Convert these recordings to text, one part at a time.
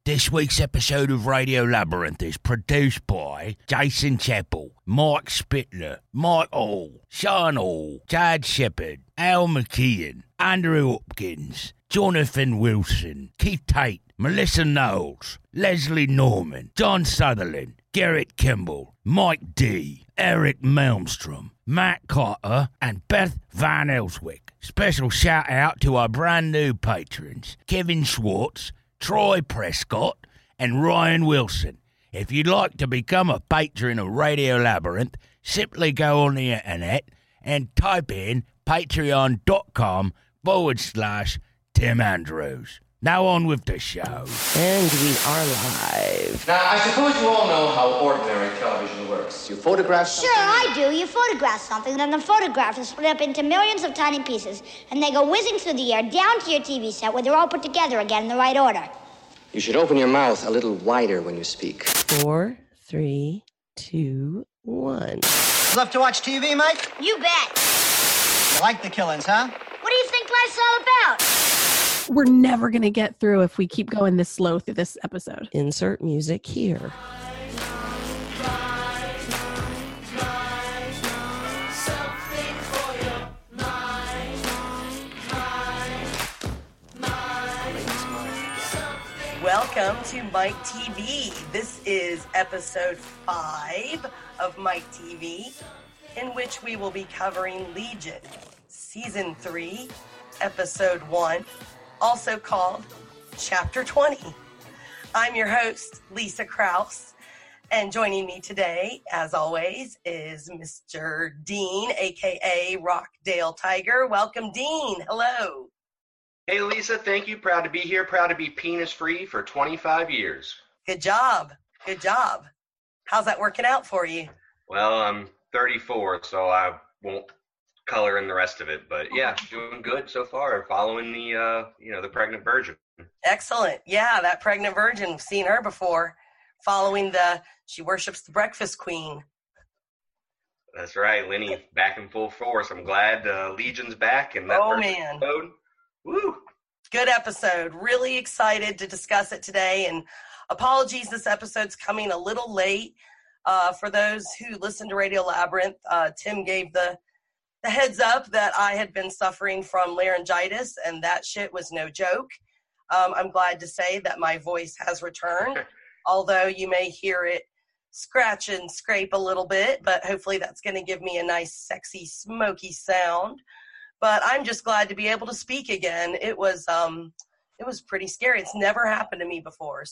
This week's episode of Radio Labyrinth is produced by Jason Chappell, Mike Spittler, Mike Hall, Sean Hall, Chad Shepherd, Al McKeon, Andrew Hopkins, Jonathan Wilson, Keith Tate, Melissa Knowles, Leslie Norman, John Sutherland, Garrett Kimball, Mike D, Eric Malmstrom, Matt Carter, and Beth Van Elswick. Special shout out to our brand new patrons, Kevin Schwartz, Troy Prescott, and Ryan Wilson. If you'd like to become a patron of Radio Labyrinth, simply go on the internet and type in patreon.com/Tim Andrews. Now on with the show. And we are live. Now, I suppose you all know how ordinary television works. You photograph something. Sure, I do. You photograph something, then the photograph is split up into millions of tiny pieces, and they go whizzing through the air down to your TV set where they're all put together again in the right order. You should open your mouth a little wider when you speak. 4, 3, 2, 1. Love to watch TV, Mike? You bet. You like the killings, huh? What do you think life's all about? We're never going to get through if we keep going this slow through this episode. Insert music here. Welcome to Mike TV. This is episode 5 of Mike TV, in which we will be covering Legion, season 3, episode 1. Also called Chapter 20. I'm your host, Lisa Krause, and joining me today, as always, is Mr. Dean, a.k.a. Rockdale Tiger. Welcome, Dean. Hello. Hey, Lisa. Thank you. Proud to be here. Proud to be penis-free for 25 years. Good job. Good job. How's that working out for you? Well, I'm 34, so I won't color in the rest of it, but yeah, doing good so far, following the the pregnant virgin. Excellent. Yeah, that pregnant virgin, we've seen her before, following she worships the breakfast queen. That's right, Lenny, back in full force. I'm glad Legion's back, and that man, episode, woo, good episode. Really excited to discuss it today, and apologies, this episode's coming a little late. For those who listen to Radio Labyrinth, Tim gave the heads up that I had been suffering from laryngitis, and that shit was no joke. I'm glad to say that my voice has returned, although you may hear it scratch and scrape a little bit, but hopefully that's going to give me a nice, sexy, smoky sound. But I'm just glad to be able to speak again. It was pretty scary. It's never happened to me before.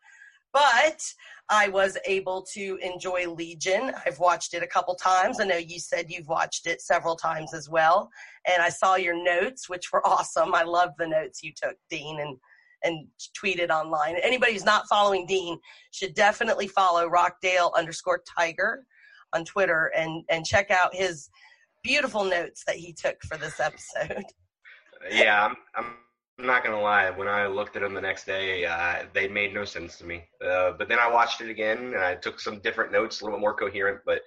But I was able to enjoy Legion. I've watched it a couple times. I know you said you've watched it several times as well. And I saw your notes, which were awesome. I loved the notes you took, Dean, and tweeted online. Anybody who's not following Dean should definitely follow Rockdale_Tiger on Twitter and check out his beautiful notes that he took for this episode. Yeah, I'm not going to lie. When I looked at them the next day, they made no sense to me. But then I watched it again, and I took some different notes, a little bit more coherent. But,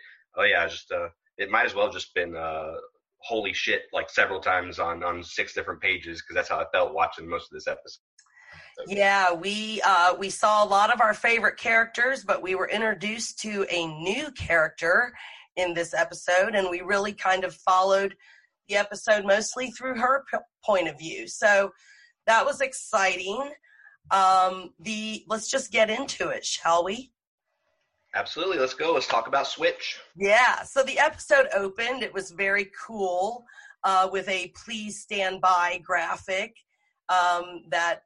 it might as well have just been holy shit, like several times on 6 different pages, because that's how I felt watching most of this episode. Yeah, we saw a lot of our favorite characters, but we were introduced to a new character in this episode, and we really kind of followed the episode mostly through her point of view. So that was exciting. Let's just get into it, shall we? Absolutely. Let's go. Let's talk about Switch. Yeah. So the episode opened. It was very cool with a please stand by graphic that,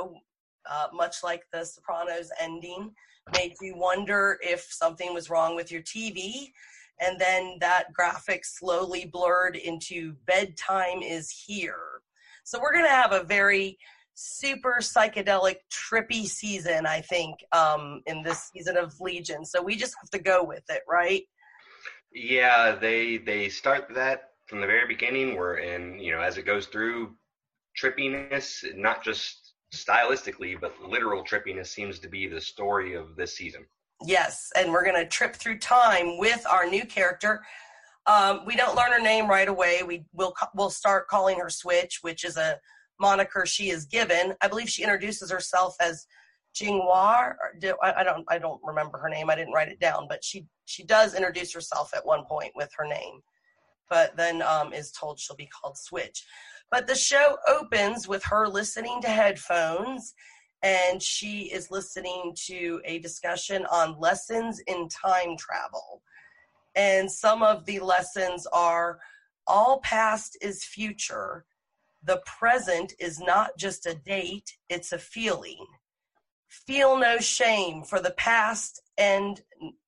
much like the Sopranos ending, made you wonder if something was wrong with your TV. And then that graphic slowly blurred into bedtime is here. So we're going to have a very super psychedelic, trippy season, I think, in this season of Legion. So we just have to go with it, right? Yeah, they start that from the very beginning, as it goes through, trippiness, not just stylistically, but literal trippiness seems to be the story of this season. Yes, and we're going to trip through time with our new character. We don't learn her name right away. We'll start calling her Switch, which is a moniker she is given. I believe she introduces herself as Jinghua. I don't remember her name. I didn't write it down, but she does introduce herself at one point with her name, but then is told she'll be called Switch. But the show opens with her listening to headphones, and she is listening to a discussion on lessons in time travel. And some of the lessons are: all past is future. The present is not just a date, it's a feeling. Feel no shame for the past and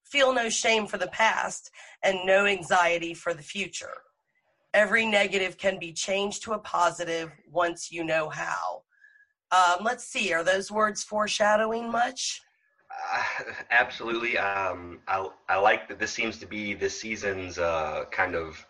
no anxiety for the future. Every negative can be changed to a positive once you know how. Let's see, are those words foreshadowing much? Absolutely. I like that this seems to be this season's kind of,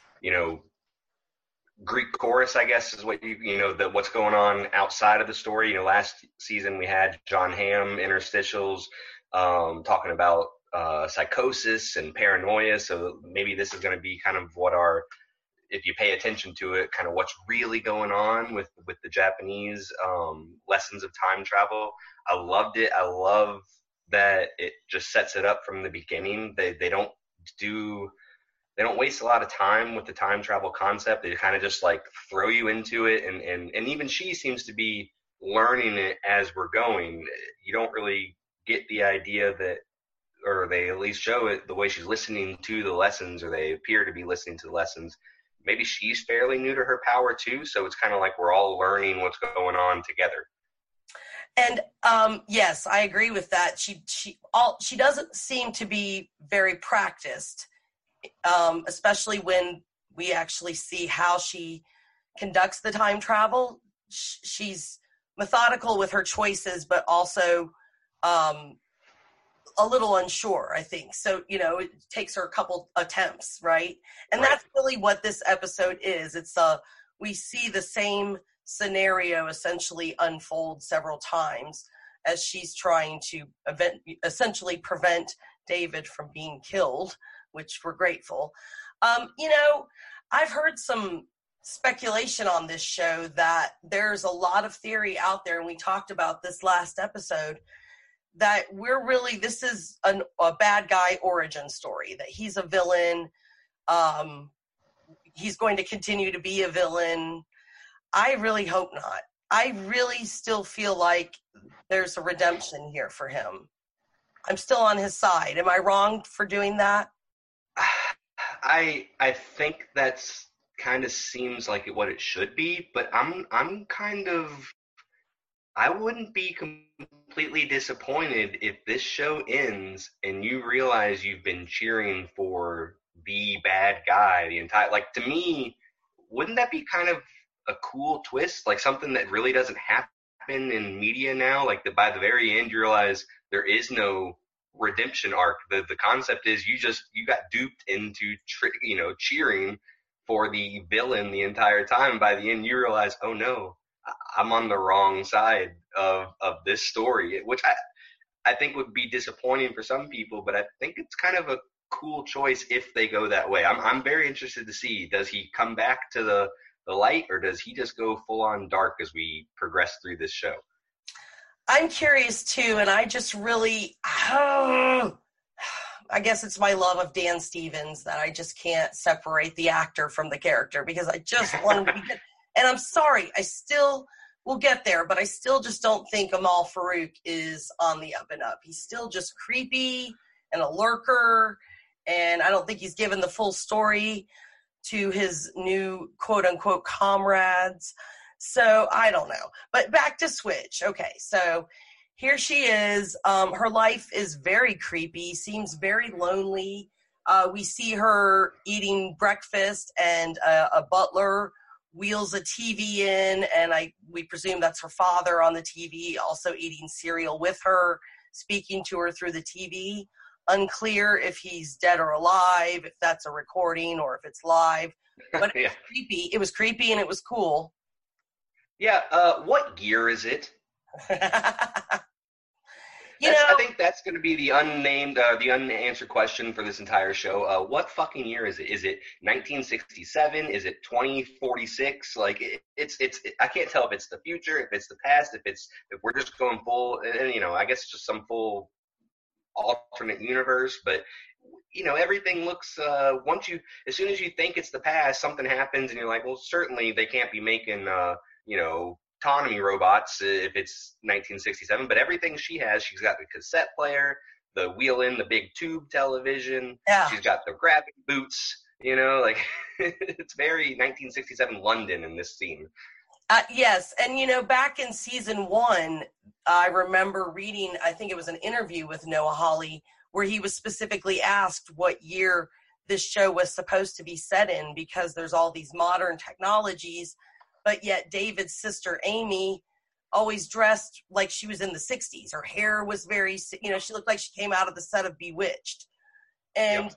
Greek chorus, I guess, is what what's going on outside of the story. Last season we had John Hamm interstitials talking about psychosis and paranoia. So maybe this is going to be kind of if you pay attention to it, kind of what's really going on with the Japanese lessons of time travel. I loved it. I love that it just sets it up from the beginning. They don't waste a lot of time with the time travel concept. They kind of just like throw you into it, and even she seems to be learning it as we're going. You don't really get the idea that, or they at least show it the way she's listening to the lessons, or they appear to be listening to the lessons. Maybe she's fairly new to her power too, so it's kind of like we're all learning what's going on together. And yes, I agree with that. She doesn't seem to be very practiced, especially when we actually see how she conducts the time travel. She's methodical with her choices, but also a little unsure, I think. So, it takes her a couple attempts, right? And Right. That's really what this episode is. We see the same scenario essentially unfold several times as she's trying to essentially prevent David from being killed, which we're grateful. I've heard some speculation on this show that there's a lot of theory out there, and we talked about this last episode, that this is a bad guy origin story, that he's a villain. He's going to continue to be a villain. I really hope not. I really still feel like there's a redemption here for him. I'm still on his side. Am I wrong for doing that? I think that's kind of seems like what it should be, but I wouldn't be completely disappointed if this show ends and you realize you've been cheering for the bad guy the entire, to me, wouldn't that be kind of a cool twist? Like something that really doesn't happen in media now, by the very end you realize there is no redemption arc. The concept is you got duped into cheering for the villain the entire time. By the end you realize, oh no, I'm on the wrong side of this story, which I think would be disappointing for some people, but I think it's kind of a cool choice if they go that way. I'm very interested to see, does he come back to the light, or does he just go full on dark as we progress through this show? I'm curious too, and I just really, I guess it's my love of Dan Stevens that I just can't separate the actor from the character, because I just want him to be good. And I'm sorry, we'll get there, but I still just don't think Amal Farouk is on the up and up. He's still just creepy and a lurker, and I don't think he's given the full story to his new quote-unquote comrades. So I don't know. But back to Switch. Okay, so here she is. Her life is very creepy, seems very lonely. We see her eating breakfast, and a butler wheels a TV in, and we presume that's her father on the TV, also eating cereal with her, speaking to her through the TV. Unclear if he's dead or alive, if that's a recording or if it's live. But it was creepy. It was creepy and it was cool. Yeah, what year is it? I think that's going to be the unanswered question for this entire show. What fucking year is it? Is it 1967? Is it 2046? Like I can't tell if it's the future, if it's the past, if we're just going full, and I guess it's just some full alternate universe. But everything looks as soon as you think it's the past, something happens, and you're like, well, certainly they can't be making autonomy robots if it's 1967, but everything she has, she's got the cassette player, the wheel-in, the big tube television, she's got the grabbing boots, it's very 1967 London in this scene. Yes, and back in season 1, I remember reading, I think it was an interview with Noah Hawley, where he was specifically asked what year this show was supposed to be set in, because there's all these modern technologies, but yet David's sister Amy always dressed like she was in the 60s. Her hair was very, she looked like she came out of the set of Bewitched. And,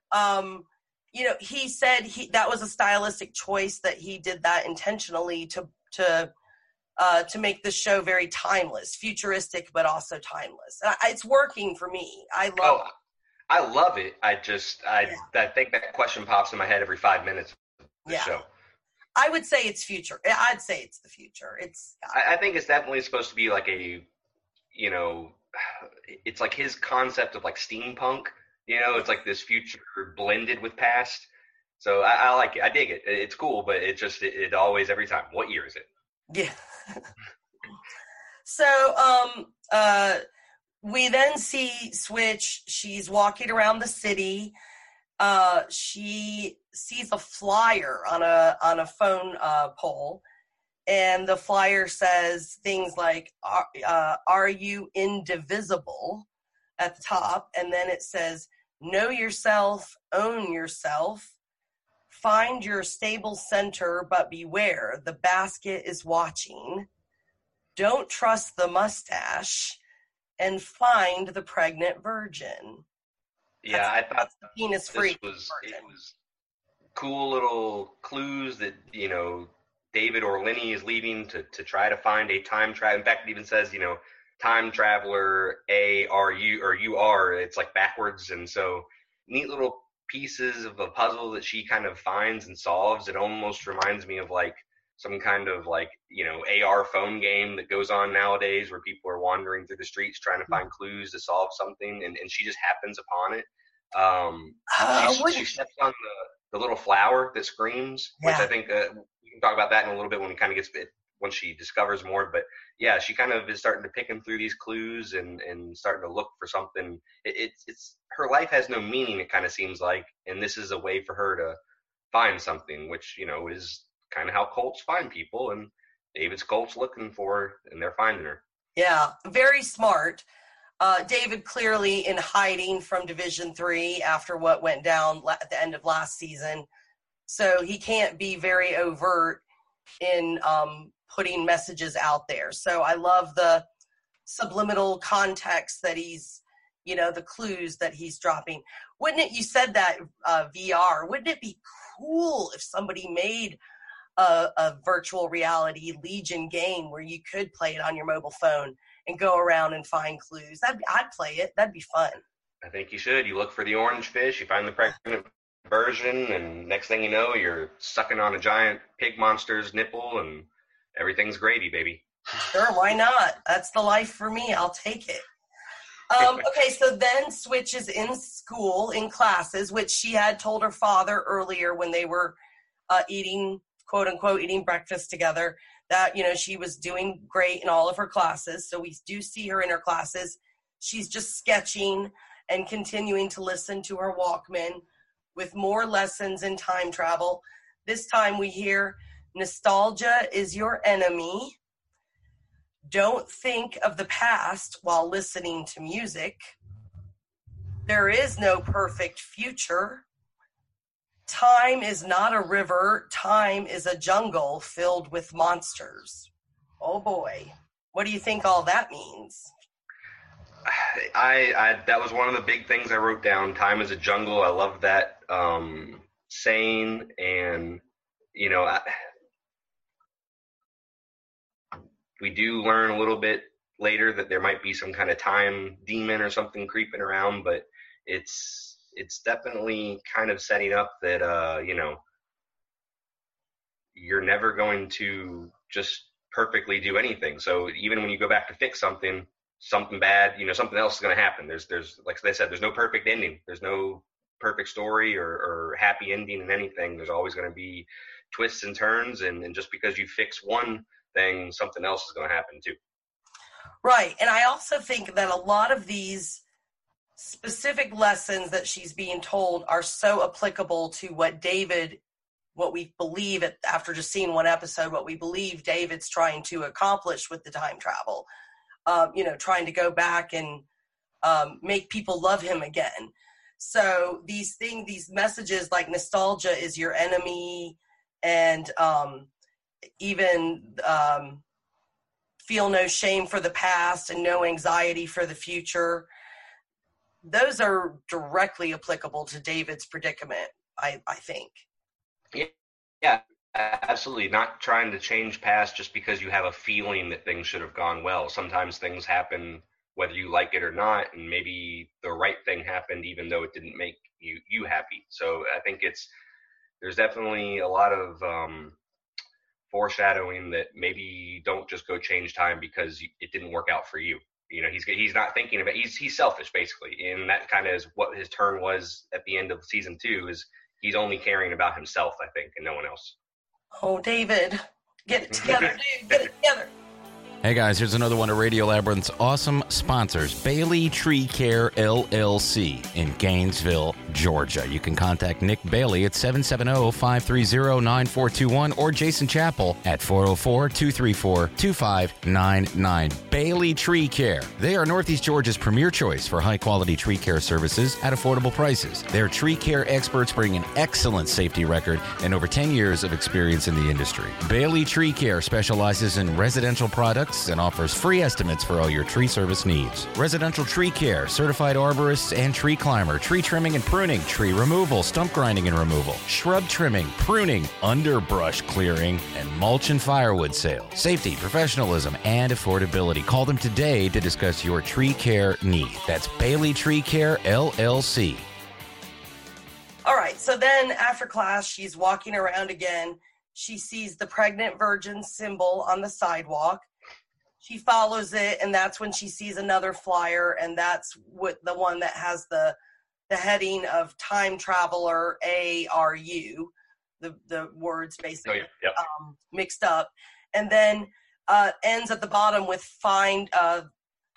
he said that was a stylistic choice, that he did that intentionally to make the show very timeless, futuristic, but also timeless. And it's working for me. I love it. I think that question pops in my head every 5 minutes of the show. I would say it's future. I'd say it's the future. I think it's definitely supposed to be like it's like his concept of like steampunk. It's like this future blended with past. So I like it. I dig it. It's cool, but it always, every time. What year is it? Yeah. So we then see Switch. She's walking around the city. She sees a flyer on a phone pole, and the flyer says things like "Are you indivisible?" at the top, and then it says, "Know yourself, own yourself, find your stable center, but beware, the basket is watching. Don't trust the mustache, and find the pregnant virgin." Yeah, I thought the penis-free it was cool little clues that, David or Lenny is leaving to try to find a time travel. In fact, it even says, time traveler A, R, U, or you are. It's like backwards. And so neat little pieces of a puzzle that she kind of finds and solves. It almost reminds me of like some kind of like, AR phone game that goes on nowadays where people are wandering through the streets trying to find clues to solve something, and she just happens upon it. She steps on the little flower that screams, which I think we can talk about that in a little bit when it kind of when she discovers more. But yeah, she kind of is starting to picking through these clues and starting to look for something. It's her life has no meaning, it kind of seems like, and this is a way for her to find something, which is kind of how cults find people, and David's cult's looking for her, and they're finding her. Yeah, very smart. David clearly in hiding from Division 3 after what went down at the end of last season, so he can't be very overt in putting messages out there. So I love the subliminal context that he's, the clues that he's dropping. Wouldn't it, you said that VR, wouldn't it be cool if somebody made a virtual reality Legion game where you could play it on your mobile phone and go around and find clues? I'd play it. That'd be fun. I think you should. You look for the orange fish, you find the pregnant version, and next thing you know, you're sucking on a giant pig monster's nipple, and everything's gravy, baby. Sure, why not? That's the life for me. I'll take it. Okay, so then Switch is in school, in classes, which she had told her father earlier when they were eating, quote unquote, eating breakfast together, that, she was doing great in all of her classes. So we do see her in her classes. She's just sketching and continuing to listen to her Walkman with more lessons in time travel. This time we hear, "Nostalgia is your enemy. Don't think of the past while listening to music. There is no perfect future. Time is not a river. Time is a jungle filled with monsters." Oh boy. What do you think all that means? That was one of the big things I wrote down. Time is a jungle. I love that saying, and we do learn a little bit later that there might be some kind of time demon or something creeping around, but it's definitely kind of setting up that, you're never going to just perfectly do anything. So even when you go back to fix something bad, something else is going to happen. There's, like they said, there's no perfect ending. There's no perfect story or happy ending in anything. There's always going to be twists and turns. And just because you fix one thing, something else is going to happen too. Right. And I also think that a lot of these specific lessons that she's being told are so applicable to what we believe after just seeing one episode, what we believe David's trying to accomplish with the time travel, trying to go back and make people love him again. So these messages like nostalgia is your enemy, and even feel no shame for the past and no anxiety for the future. Those are directly applicable to David's predicament, I think. Yeah, absolutely. Not trying to change past just because you have a feeling that things should have gone well. Sometimes things happen whether you like it or not, and maybe the right thing happened even though it didn't make you happy. So I think there's definitely a lot of foreshadowing that maybe don't just go change time because it didn't work out for you. He's not thinking about, he's selfish basically, and that kind of is what his turn was at the end of season 2, is he's only caring about himself, I think, and no one else. Oh, David, get it together, dude. Get it together. Hey guys, here's another one of Radio Labyrinth's awesome sponsors, Bailey Tree Care LLC in Gainesville, Georgia. You can contact Nick Bailey at 770-530-9421 or Jason Chappell at 404-234-2599. Bailey Tree Care. They are Northeast Georgia's premier choice for high-quality tree care services at affordable prices. Their tree care experts bring an excellent safety record and over 10 years of experience in the industry. Bailey Tree Care specializes in residential products and offers free estimates for all your tree service needs. Residential tree care, certified arborist and tree climber, tree trimming and pruning, tree removal, stump grinding and removal, shrub trimming, pruning, underbrush clearing, and mulch and firewood sales. Safety, professionalism, and affordability. Call them today to discuss your tree care need. That's Bailey Tree Care LLC. All right, so then after class, she's walking around again. She sees the pregnant virgin symbol on the sidewalk. She follows it, and that's when she sees another flyer, and that's what the one that has the heading of Time Traveler ARU, the words basically mixed up, and then ends at the bottom with find the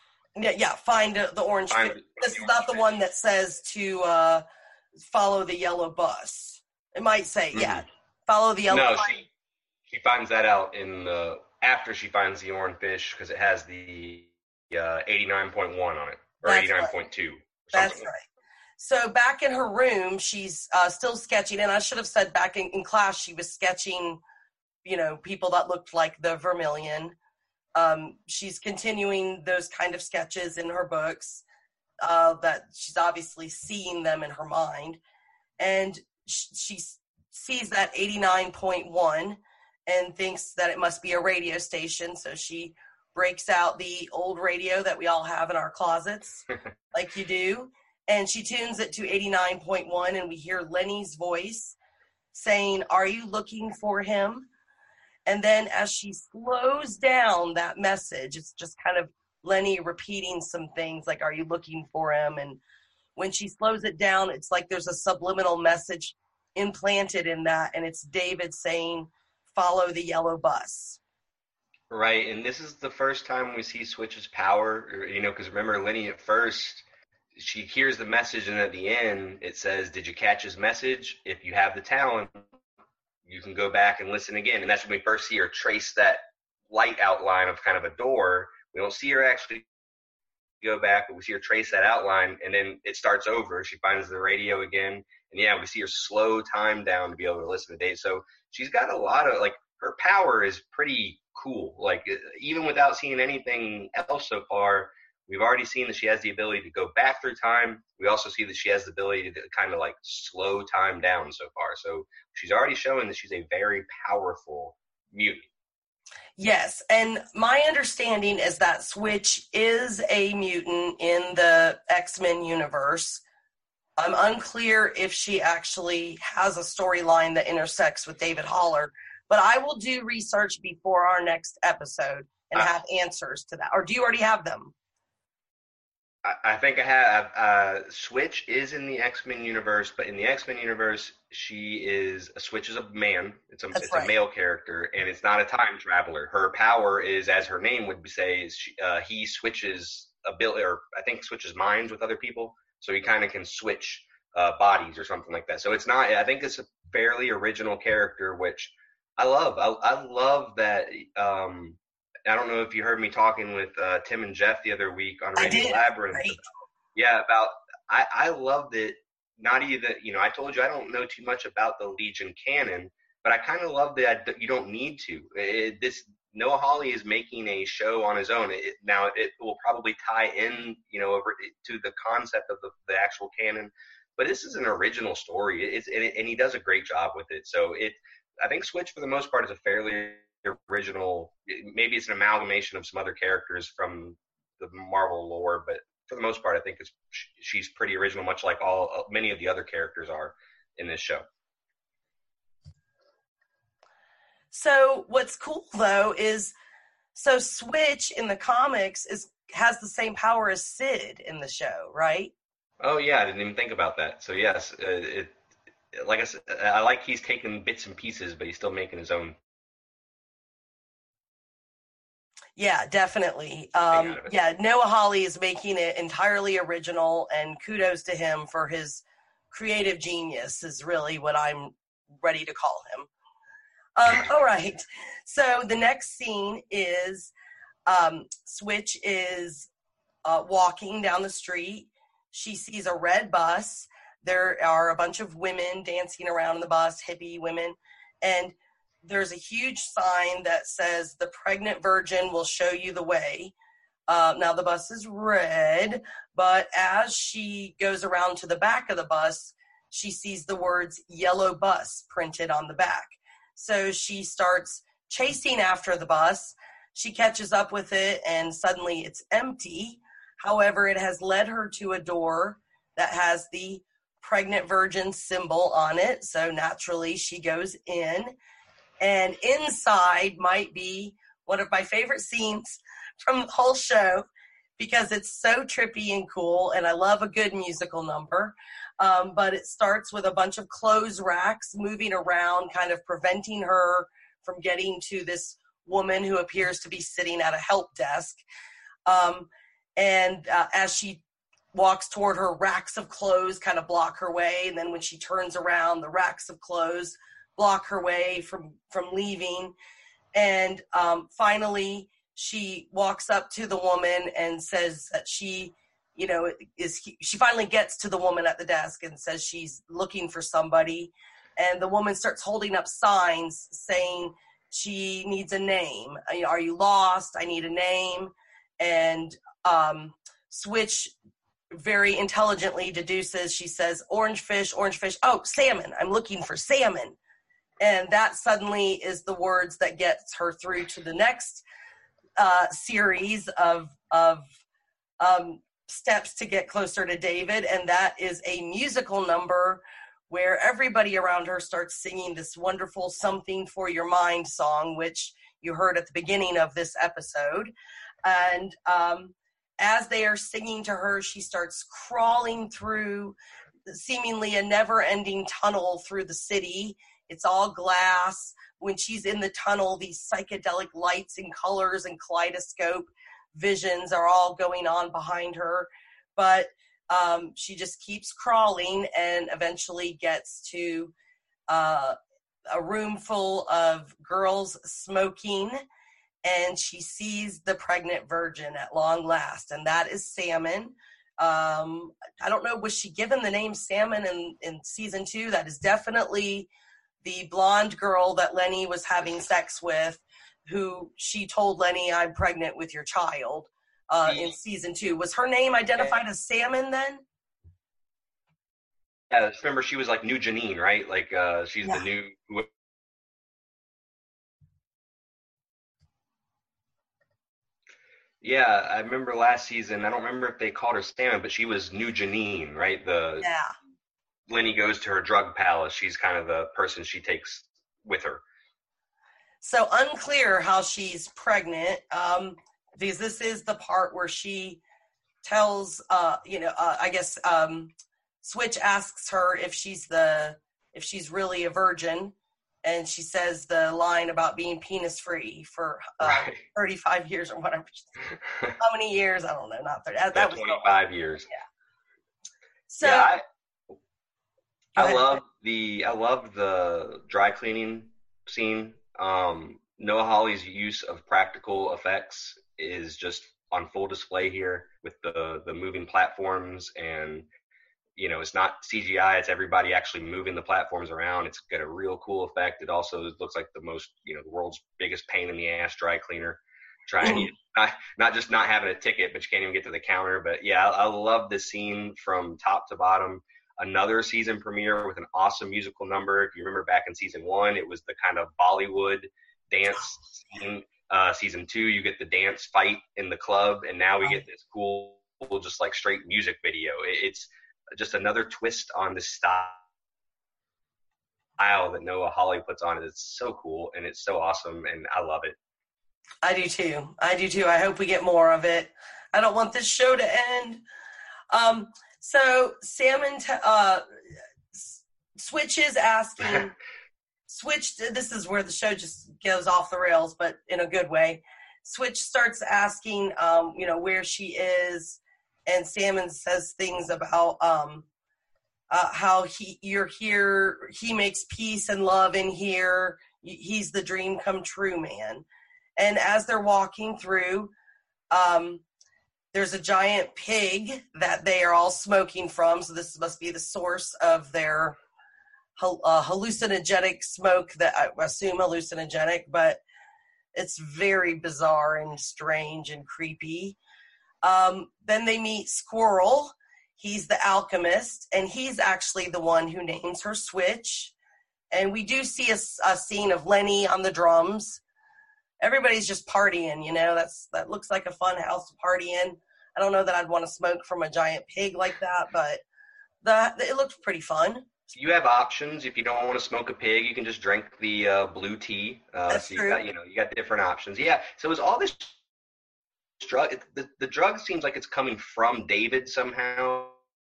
orange fish. This is not the one that says to follow the yellow bus. It might say follow the yellow. No, she finds that out after she finds the orange fish, because it has the 89.1 on it, or 89.2. Right. That's right. So back in her room, she's still sketching, and I should have said back in class she was sketching, people that looked like the Vermilion. She's continuing those kind of sketches in her books, that she's obviously seeing them in her mind, and she sees that 89.1 and thinks that it must be a radio station. So she breaks out the old radio that we all have in our closets, like you do, and she tunes it to 89.1, and we hear Lenny's voice saying, "Are you looking for him?" And then as she slows down that message, it's just kind of Lenny repeating some things like, "Are you looking for him?" And when she slows it down, it's like there's a subliminal message implanted in that, and it's David saying, "Follow the yellow bus." Right, and this is the first time we see Switch's power, because remember, Lenny at first, she hears the message, and at the end, it says, "Did you catch his message? If you have the talent, you can go back and listen again." And that's when we first see her trace that light outline of kind of a door. We don't see her actually go back, but we see her trace that outline, and then it starts over. She finds the radio again, and we see her slow time down to be able to listen to Dave. So she's got a lot of, her power is pretty cool. Even without seeing anything else so far, we've already seen that she has the ability to go back through time. We also see that she has the ability to kind of slow time down so far. So she's already showing that she's a very powerful mutant. Yes, and my understanding is that Switch is a mutant in the X-Men universe. I'm unclear if she actually has a storyline that intersects with David Haller, but I will do research before our next episode and have answers to that. Or do you already have them? I think I have. Switch is in the X-Men universe, but in the X-Men universe, Switch is a man. It's a male character, and it's not a time traveler. Her power is, as her name would say, is he switches ability, or I think switches minds with other people, so he kind of can switch bodies or something like that. So it's not. I think it's a fairly original character, which I love. I love that. I don't know if you heard me talking with Tim and Jeff the other week on Radio Labyrinth. Right. Yeah, I loved it. Not even, I told you I don't know too much about the Legion canon, but I kind of love that you don't need to. Noah Hawley is making a show on his own. Now it will probably tie in, over to the concept of the actual canon, but this is an original story. And he does a great job with it. So I think Switch for the most part is a fairly original. Maybe it's an amalgamation of some other characters from the Marvel lore, but for the most part, I think she's pretty original, much like many of the other characters are in this show. So what's cool though is, so Switch in the comics has the same power as Sid in the show, right? Oh yeah, I didn't even think about that. So yes, like I said, I like he's taking bits and pieces, but he's still making his own. Yeah, definitely. Noah Hawley is making it entirely original, and kudos to him for his creative genius is really what I'm ready to call him. All right. So the next scene is Switch is walking down the street. She sees a red bus. There are a bunch of women dancing around in the bus, hippie women, and there's a huge sign that says the pregnant virgin will show you the way. Now the bus is red, but as she goes around to the back of the bus, she sees the words yellow bus printed on the back. So she starts chasing after the bus. She catches up with it and suddenly it's empty. However, it has led her to a door that has the pregnant virgin symbol on it. So naturally she goes in. And inside might be one of my favorite scenes from the whole show because it's so trippy and cool, and I love a good musical number. But it starts with a bunch of clothes racks moving around, kind of preventing her from getting to this woman who appears to be sitting at a help desk. As she walks toward her, racks of clothes kind of block her way, and then when she turns around, the racks of clothes block her way from leaving. And finally she walks up to the woman and says that she finally gets to the woman at the desk and says she's looking for somebody. And the woman starts holding up signs saying she needs a name. Are you lost? I need a name. And Switch very intelligently deduces, she says, orange fish. Oh, salmon. I'm looking for salmon. And that suddenly is the words that gets her through to the next series of steps to get closer to David. And that is a musical number where everybody around her starts singing this wonderful Something for Your Mind song, which you heard at the beginning of this episode. And as they are singing to her, she starts crawling through seemingly a never-ending tunnel through the city. It's all glass. When she's in the tunnel, these psychedelic lights and colors and kaleidoscope visions are all going on behind her. But she just keeps crawling and eventually gets to a room full of girls smoking. And she sees the pregnant virgin at long last. And that is Salmon. I don't know, was she given the name Salmon in season 2? That is definitely the blonde girl that Lenny was having sex with, who she told Lenny, I'm pregnant with your child, in season 2. Was her name identified as Salmon then? Yeah, remember she was like new Janine, right? Like she's the new. Yeah, I remember last season. I don't remember if they called her Salmon, but she was New Janine, right? Yeah. Lenny goes to her drug palace. She's kind of the person she takes with her. So unclear how she's pregnant, because this is the part where she tells, I guess Switch asks her if she's really a virgin, and she says the line about being penis free for 35 years or whatever. How many years? I don't know. Not 30. That was 25 years. Yeah. So yeah, I love the dry cleaning scene. Noah Hawley's use of practical effects is just on full display here with the moving platforms, and it's not CGI, it's everybody actually moving the platforms around. It's got a real cool effect. It also looks like the world's biggest pain in the ass dry cleaner, trying not just not having a ticket, but you can't even get to the counter. But yeah, I love this scene from top to bottom. Another season premiere with an awesome musical number. If you remember back in season 1, it was the kind of Bollywood dance scene. Season 2, you get the dance fight in the club, and now we get this cool, just like straight music video. It's just another twist on the style that Noah Hawley puts on it. It's so cool, and it's so awesome, and I love it. I do too. I hope we get more of it. I don't want this show to end. So Salmon, Switch is asking, this is where the show just goes off the rails, but in a good way. Switch starts asking, where she is, and Salmon says things about how you're here, he makes peace and love in here, he's the dream come true man. And as they're walking through, there's a giant pig that they are all smoking from, so this must be the source of their hallucinogenic smoke, that I assume hallucinogenic, but it's very bizarre and strange and creepy. Then they meet Squirrel. He's the alchemist, and he's actually the one who names her Switch. And we do see a scene of Lenny on the drums. Everybody's just partying, that looks like a fun house to party in. I don't know that I'd want to smoke from a giant pig like that, but it looked pretty fun. You have options. If you don't want to smoke a pig, you can just drink the blue tea. That's so true. You got different options. Yeah. So is all this drug? The drug seems like it's coming from David somehow.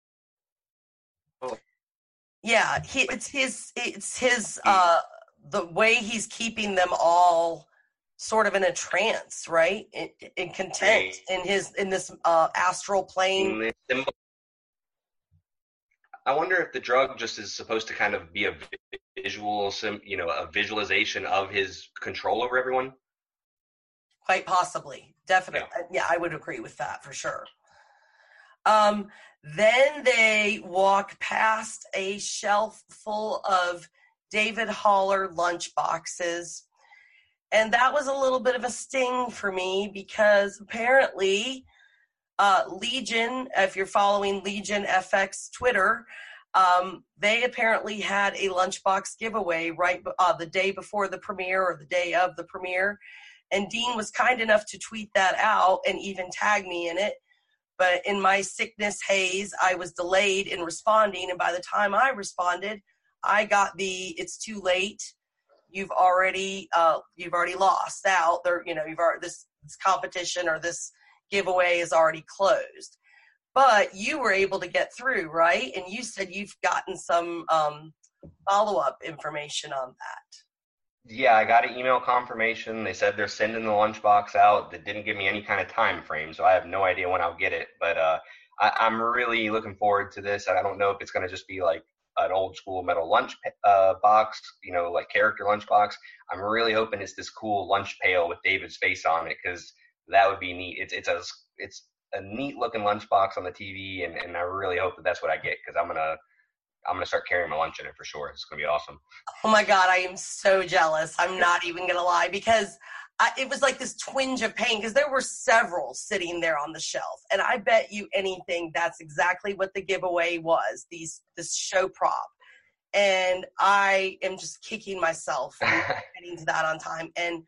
Yeah, it's his the way he's keeping them all sort of in a trance, right? In content, in this astral plane. I wonder if the drug just is supposed to kind of be a visualization of his control over everyone. Quite possibly. Definitely. Yeah, I would agree with that for sure. Then they walk past a shelf full of David Haller lunch boxes. And that was a little bit of a sting for me, because apparently Legion, if you're following Legion FX Twitter, they apparently had a lunchbox giveaway the day before the premiere or the day of the premiere. And Dean was kind enough to tweet that out and even tag me in it. But in my sickness haze, I was delayed in responding. And by the time I responded, I got it's too late. You've already lost out. This competition or this giveaway is already closed. But you were able to get through, right? And you said you've gotten some follow-up information on that. Yeah, I got an email confirmation. They said they're sending the lunchbox out. They didn't give me any kind of time frame, so I have no idea when I'll get it. But I'm really looking forward to this. I don't know if it's going to just be like an old school metal lunch box, like character lunchbox. I'm really hoping it's this cool lunch pail with David's face on it, because that would be neat. It's a neat looking lunchbox on the TV, and I really hope that that's what I get, because I'm gonna start carrying my lunch in it for sure. It's gonna be awesome. Oh my God, I am so jealous. I'm not even gonna lie, because it was like this twinge of pain, because there were several sitting there on the shelf, and I bet you anything that's exactly what the giveaway was. This show prop, and I am just kicking myself for getting to that on time. And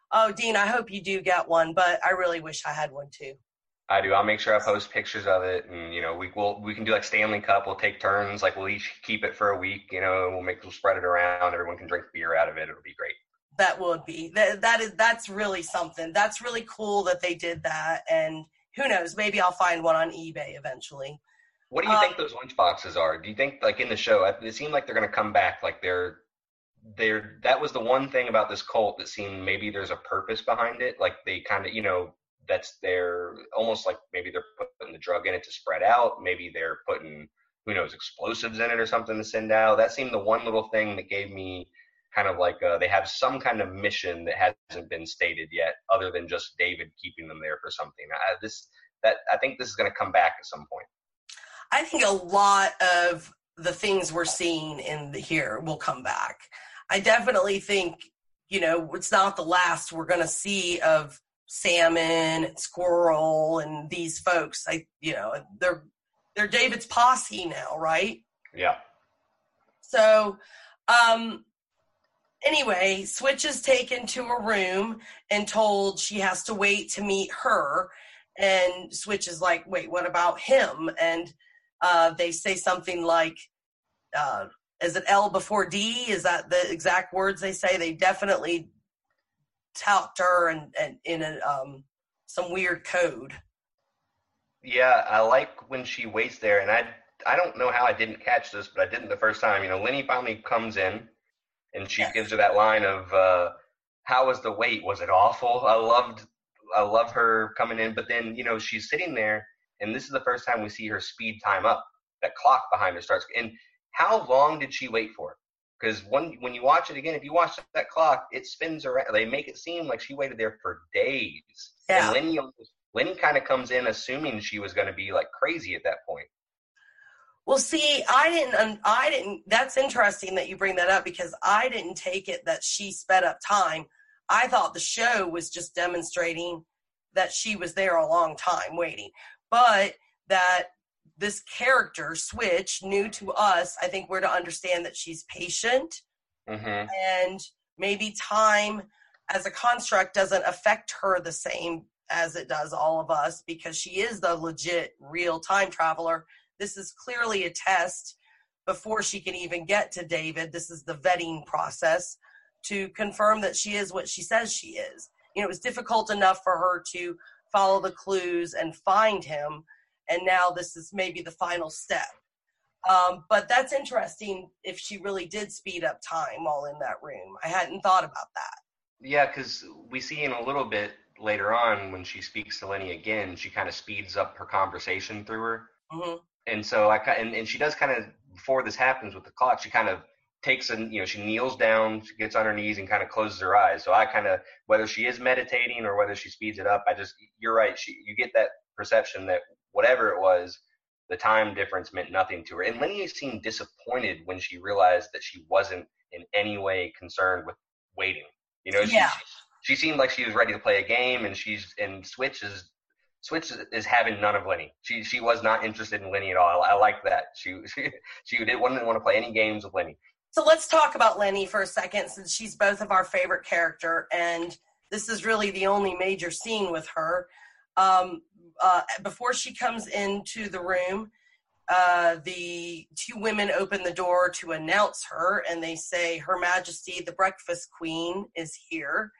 Oh, Dean, I hope you do get one, but I really wish I had one too. I do. I'll make sure I post pictures of it, and we can do like Stanley Cup. We'll take turns. Like we'll each keep it for a week. We'll spread it around. Everyone can drink beer out of it. It'll be great. That would be that's really something. That's really cool that they did that, and who knows? Maybe I'll find one on eBay eventually. What do you think those lunch boxes are? Do you think, like in the show, it seemed like they're going to come back? Like that was the one thing about this cult that seemed maybe there's a purpose behind it. Like they kind of, that's their almost like maybe they're putting the drug in it to spread out. Maybe they're putting, who knows, explosives in it or something to send out. That seemed the one little thing that gave me kind of like they have some kind of mission that hasn't been stated yet, other than just David keeping them there for something. I think this is going to come back at some point. I think a lot of the things we're seeing in here will come back. I definitely think, it's not the last we're going to see of Salmon and Squirrel and these folks. They're David's posse now, right? Yeah. So, anyway, Switch is taken to a room and told she has to wait to meet her. And Switch is like, wait, what about him? And they say something like, is it L before D? Is that the exact words they say? They definitely talked to her and in some weird code. Yeah, I like when she waits there, and I don't know how I didn't catch this, but I didn't the first time. Lenny finally comes in, and she gives her that line of, how was the wait? Was it awful? I love her coming in, but then, she's sitting there, and this is the first time we see her speed time up. That clock behind her starts. And how long did she wait for? Because when you watch it again, if you watch that clock, it spins around. They make it seem like she waited there for days. Yeah. And Lenny kind of comes in assuming she was going to be like crazy at that point. Well, see, I didn't, that's interesting that you bring that up, because I didn't take it that she sped up time. I thought the show was just demonstrating that she was there a long time waiting, but that this character, Switch, new to us, I think we're to understand that she's patient, and maybe time as a construct doesn't affect her the same as it does all of us, because she is the legit real time traveler. This is clearly a test before she can even get to David. This is the vetting process to confirm that she is what she says she is. It was difficult enough for her to follow the clues and find him, and now this is maybe the final step. But that's interesting if she really did speed up time while in that room. I hadn't thought about that. Yeah, because we see in a little bit later on when she speaks to Lenny again, she kind of speeds up her conversation through her. Mm-hmm. And so and she does kind of, before this happens with the clock, she kind of takes she kneels down, she gets on her knees and kind of closes her eyes. So I kind of, whether she is meditating or whether she speeds it up, you're right. You get that perception that whatever it was, the time difference meant nothing to her. And Lenny seemed disappointed when she realized that she wasn't in any way concerned with waiting. She seemed like she was ready to play a game, and Switch is having none of Lenny. She was not interested in Lenny at all. I like that. She didn't want to play any games with Lenny. So let's talk about Lenny for a second, since she's both of our favorite character, and this is really the only major scene with her. Before she comes into the room, the two women open the door to announce her, and they say, "Her Majesty, the Breakfast Queen, is here."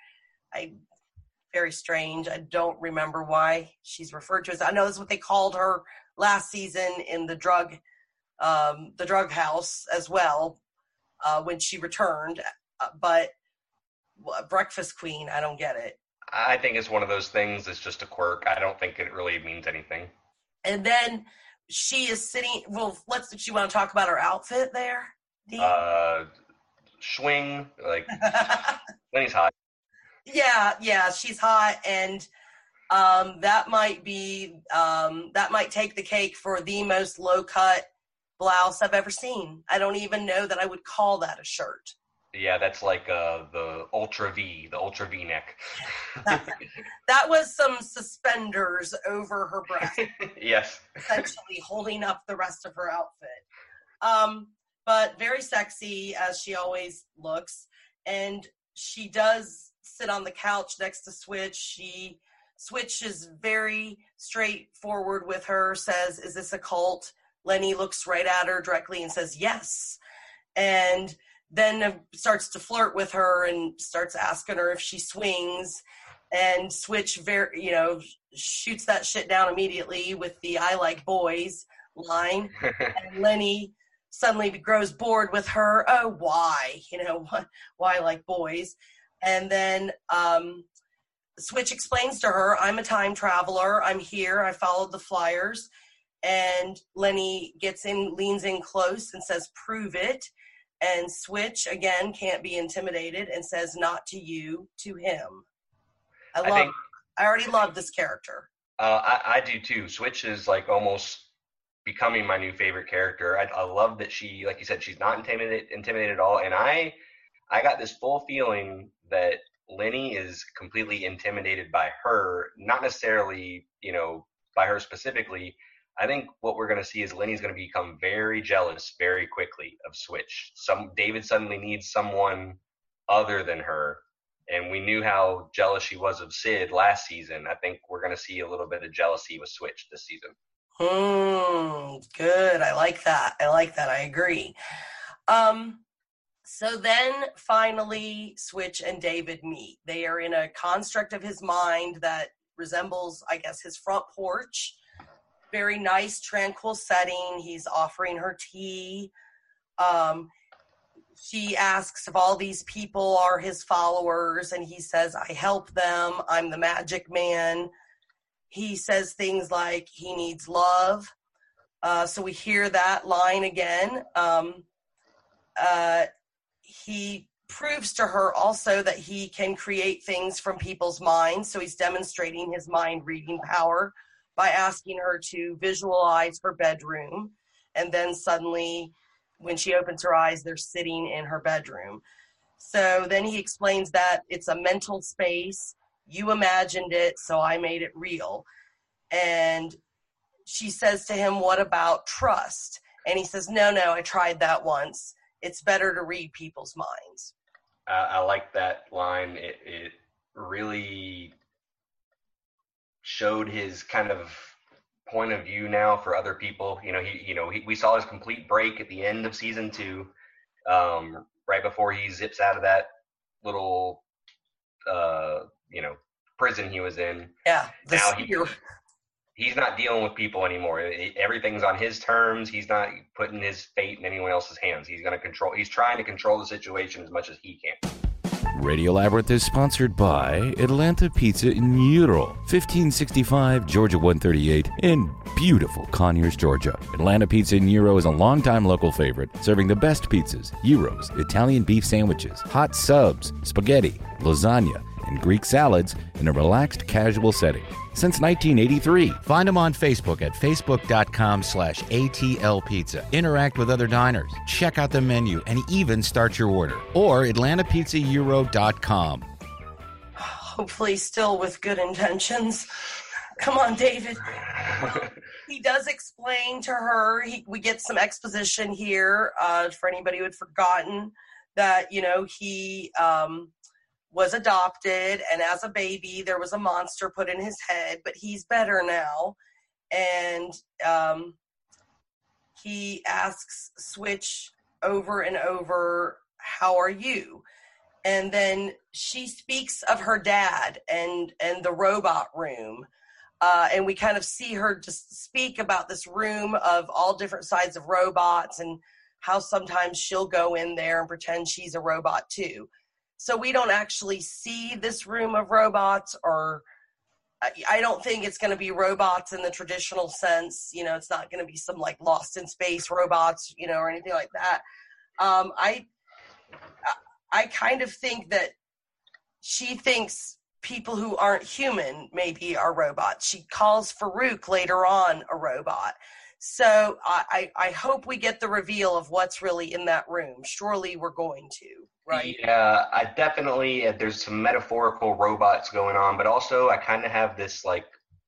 Very strange. I don't remember why she's referred to as. I know that's what they called her last season in the drug house as well, when she returned. But Breakfast Queen, I don't get it. I think it's one of those things that's just a quirk. I don't think it really means anything. And then she is sitting. Well, do you want to talk about her outfit there, Dean? Swing, like Lenny's hot. Yeah, she's hot, and that might take the cake for the most low-cut blouse I've ever seen. I don't even know that I would call that a shirt. Yeah, that's like the Ultra V neck. That was some suspenders over her breast. Yes. Essentially holding up the rest of her outfit. But very sexy, as she always looks, and she does sit on the couch next to Switch. Switch is very straightforward with her, says, "Is this a cult?" Lenny looks right at her directly and says, "Yes." And then starts to flirt with her and starts asking her if she swings. And Switch shoots that shit down immediately with the "I like boys" line. And Lenny suddenly grows bored with her. Oh, why? Why like boys? And then Switch explains to her, "I'm a time traveler. I'm here. I followed the flyers." And Lenny leans in close and says, "Prove it." And Switch, again, can't be intimidated and says, "Not to you, to him." I already love this character. I do too. Switch is like almost becoming my new favorite character. I love that she, like you said, she's not intimidated at all. And I got this full feeling that Lenny is completely intimidated by her, not necessarily, by her specifically. I think what we're going to see is Lenny's going to become very jealous very quickly of Switch. David suddenly needs someone other than her. And we knew how jealous she was of Sid last season. I think we're going to see a little bit of jealousy with Switch this season. Good. I like that. I agree. So then finally Switch and David meet. They are in a construct of his mind that resembles, I guess, his front porch. Very nice, tranquil setting. He's offering her tea. She asks if all these people are his followers, and he says, "I help them. I'm the magic man." He says things like he needs love. So we hear that line again. He proves to her also that he can create things from people's minds. So he's demonstrating his mind reading power by asking her to visualize her bedroom. And then suddenly, when she opens her eyes, they're sitting in her bedroom. So then he explains that it's a mental space. You imagined it, so I made it real. And she says to him, "What about trust?" And he says, no, I tried that once. It's better to read people's minds. I like that line. It really showed his kind of point of view now for other people. We saw his complete break at the end of season 2, right before he zips out of that little, prison he was in. Yeah. Now he's not dealing with people anymore. Everything's on his terms. He's not putting his fate in anyone else's hands. He's trying to control the situation as much as he can. Radio Labyrinth is sponsored by Atlanta Pizza in Euro, 1565 Georgia 138 in beautiful Conyers, Georgia. Atlanta Pizza in Euro is a longtime local favorite, serving the best pizzas, gyros, Italian beef sandwiches, hot subs, spaghetti, lasagna, and Greek salads in a relaxed, casual setting. Since 1983. Find them on Facebook at facebook.com/ATLPizza. Interact with other diners. Check out the menu and even start your order. Or AtlantaPizzaEuro.com. Hopefully still with good intentions. Come on, David. He does explain to her, we get some exposition here for anybody who had forgotten that, he was adopted, and as a baby there was a monster put in his head, but he's better now. And he asks Switch over and over, "How are you?" And then she speaks of her dad and the robot room. And we kind of see her just speak about this room of all different sides of robots and how sometimes she'll go in there and pretend she's a robot too. So we don't actually see this room of robots, or I don't think it's going to be robots in the traditional sense. It's not going to be some like Lost in Space robots, or anything like that. I kind of think that she thinks people who aren't human maybe are robots. She calls Farouk later on a robot. So I hope we get the reveal of what's really in that room. Surely we're going to, right? Yeah, I definitely, there's some metaphorical robots going on, but also I kind of have this like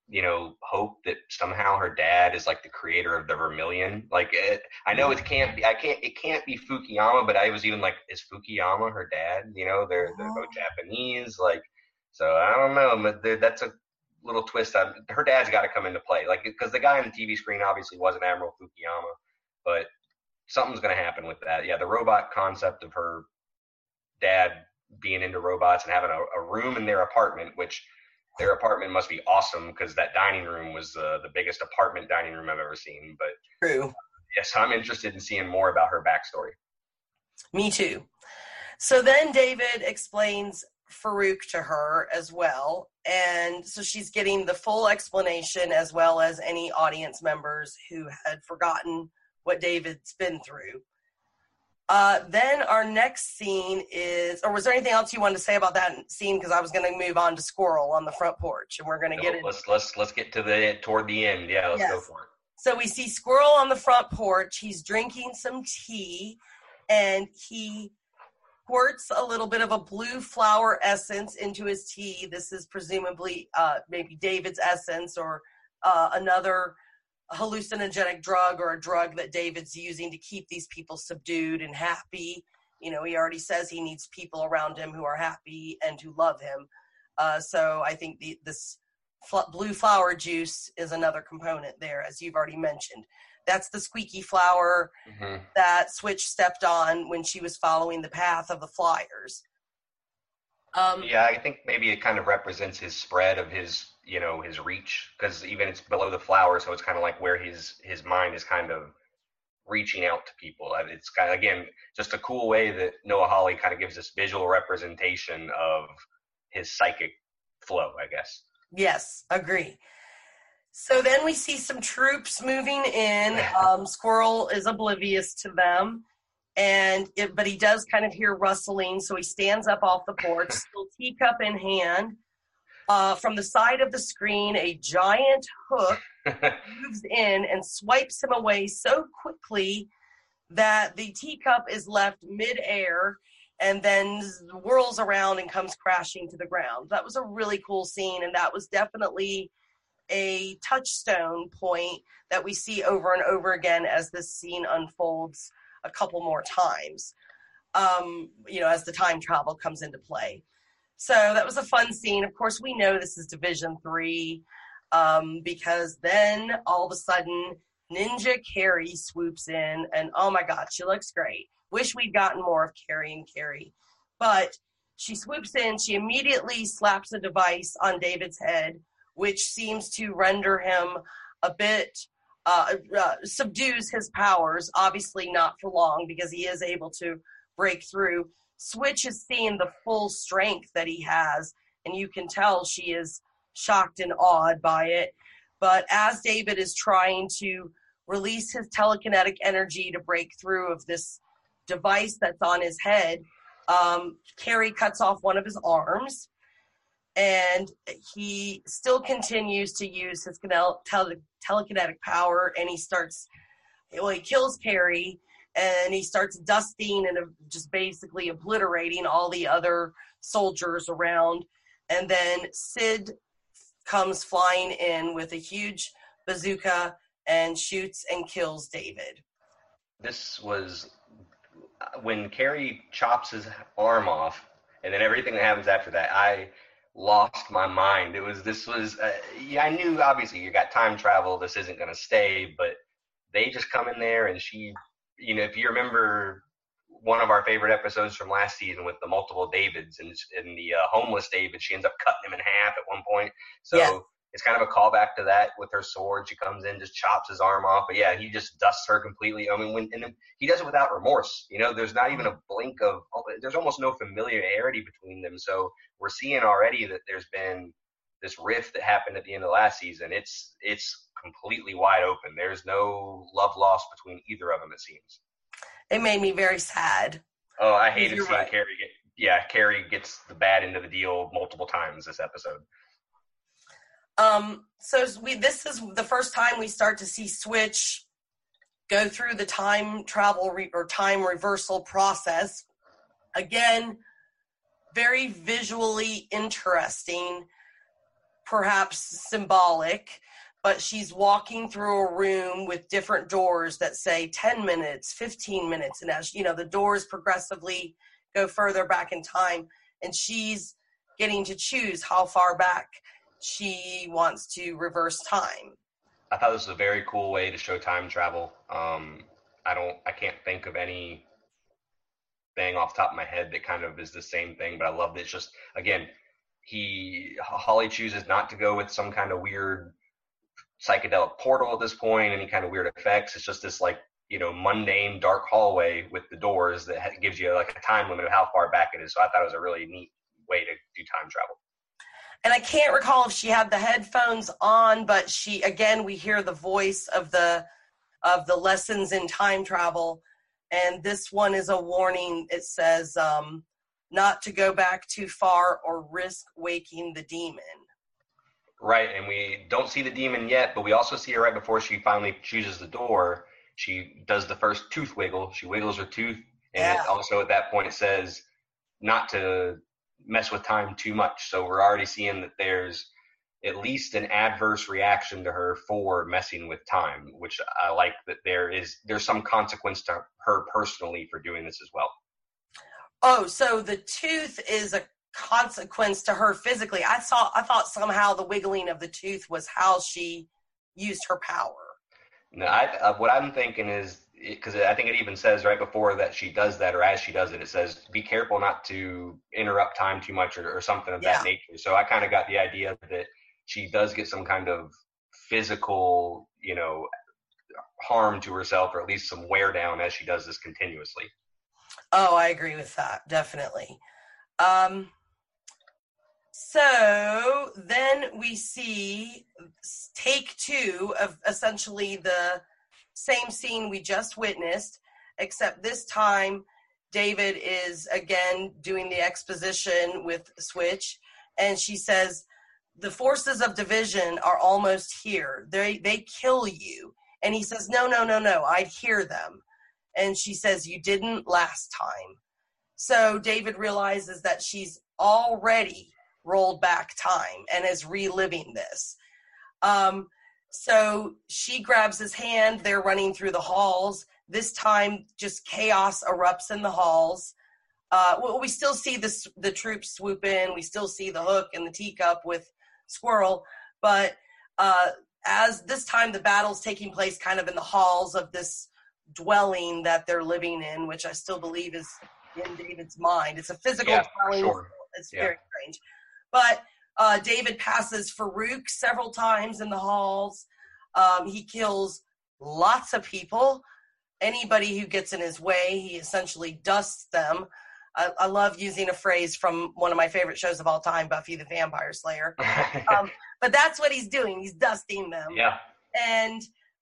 hope that somehow her dad is like the creator of the Vermilion. Like, I know it can't be Fukuyama, but I was even like, is Fukuyama her dad? They're both Japanese. Like, so I don't know, but that's a little twist. Her dad's got to come into play, like, because the guy on the TV screen obviously wasn't Admiral Fukuyama, but something's going to happen with that. Yeah, the robot concept of her dad being into robots and having a room in their apartment, which their apartment must be awesome because that dining room was the biggest apartment dining room I've ever seen. But true. Yes, I'm interested in seeing more about her backstory. Me too. So then David explains Farouk to her as well. And so she's getting the full explanation as well as any audience members who had forgotten what David's been through. Then our next scene is, or was there anything else you wanted to say about that scene? Because I was going to move on to Squirrel on the front porch, and we're going to get it. Let's get to toward the end. Yeah, let's go for it. So we see Squirrel on the front porch. He's drinking some tea, and he squirts a little bit of a blue flower essence into his tea. This is presumably maybe David's essence or another hallucinogenic drug or a drug that David's using to keep these people subdued and happy. He already says he needs people around him who are happy and who love him. So I think this blue flower juice is another component there, as you've already mentioned. That's the squeaky flower that Switch stepped on when she was following the path of the flyers. I think maybe it kind of represents his spread of his reach, because even it's below the flower, so it's kind of like where his mind is kind of reaching out to people. It's kind of, again, just a cool way that Noah Hawley kind of gives this visual representation of his psychic flow, I guess. Yes, agree. So then we see some troops moving in. Squirrel is oblivious to them, but he does kind of hear rustling, so he stands up off the porch, still teacup in hand. From the side of the screen, a giant hook moves in and swipes him away so quickly that the teacup is left midair and then whirls around and comes crashing to the ground. That was a really cool scene, and that was definitely a touchstone point that we see over and over again as this scene unfolds a couple more times, as the time travel comes into play. So that was a fun scene. Of course, we know this is Division 3 because then all of a sudden Ninja Carrie swoops in, and oh my God, she looks great. Wish we'd gotten more of Carrie and Carrie. But she swoops in, she immediately slaps a device on David's head, which seems to render him a bit, subdues his powers, obviously not for long because he is able to break through. Switch is seeing the full strength that he has, and you can tell she is shocked and awed by it. But as David is trying to release his telekinetic energy to break through of this device that's on his head, Carrie cuts off one of his arms, and he still continues to use his telekinetic power, and he kills Carrie, and he starts dusting and just basically obliterating all the other soldiers around. And then Sid comes flying in with a huge bazooka and shoots and kills David. This was when Carrie chops his arm off, and then everything that happens after that, I lost my mind. I knew obviously you got time travel, this isn't going to stay, but they just come in there, and she, if you remember one of our favorite episodes from last season with the multiple Davids and the homeless David, she ends up cutting him in half at one point. So yeah. It's kind of a callback to that with her sword. She comes in, just chops his arm off. But yeah, he just dusts her completely. I mean, and he does it without remorse. There's not even a blink of, there's almost no familiarity between them. So we're seeing already that there's been this rift that happened at the end of last season. It's completely wide open. There's no love lost between either of them, it seems. It made me very sad. Oh, I hated seeing right. Carrie gets the bad end of the deal multiple times this episode. This is the first time we start to see Switch go through the time travel or time reversal process. Again, very visually interesting. perhaps symbolic, but she's walking through a room with different doors that say 10 minutes, 15 minutes. And as the doors progressively go further back in time, and she's getting to choose how far back she wants to reverse time. I thought this was a very cool way to show time travel. I can't think of any thing off the top of my head that kind of is the same thing, but I love that it's just, again, Holly chooses not to go with some kind of weird psychedelic portal at this point, any kind of weird effects. It's just this mundane dark hallway with the doors that gives you like a time limit of how far back it is. So I thought it was a really neat way to do time travel. And I can't recall if she had the headphones on, but we hear the voice of the lessons in time travel. And this one is a warning. It says, not to go back too far or risk waking the demon. Right, and we don't see the demon yet, but we also see her right before she finally chooses the door. She does the first tooth wiggle. She wiggles her tooth, and also at that point it says not to mess with time too much. So we're already seeing that there's at least an adverse reaction to her for messing with time, which I like that there's some consequence to her personally for doing this as well. Oh, so the tooth is a consequence to her physically. I thought somehow the wiggling of the tooth was how she used her power. No, what I'm thinking is, because I think it even says right before that she does that, or as she does it, it says, be careful not to interrupt time too much or something of that nature. So I kind of got the idea that she does get some kind of physical, harm to herself, or at least some wear down as she does this continuously. Oh, I agree with that. Definitely. So then we see take 2 of essentially the same scene we just witnessed, except this time David is again doing the exposition with Switch, and she says, the forces of division are almost here. They kill you. And he says, no, I'd hear them. And she says, you didn't last time. So David realizes that she's already rolled back time and is reliving this. So she grabs his hand. They're running through the halls. This time, just chaos erupts in the halls. We still see the troops swoop in. We still see the Hook and the teacup with Squirrel. But as this time, the battle's taking place kind of in the halls of this dwelling that they're living in, which I still believe is in David's mind. It's a physical dwelling. Sure. It's very strange. But David passes Farouk several times in the halls. He kills lots of people. Anybody who gets in his way, he essentially dusts them. I love using a phrase from one of my favorite shows of all time, Buffy the Vampire Slayer. But that's what he's doing. He's dusting them. Yeah. And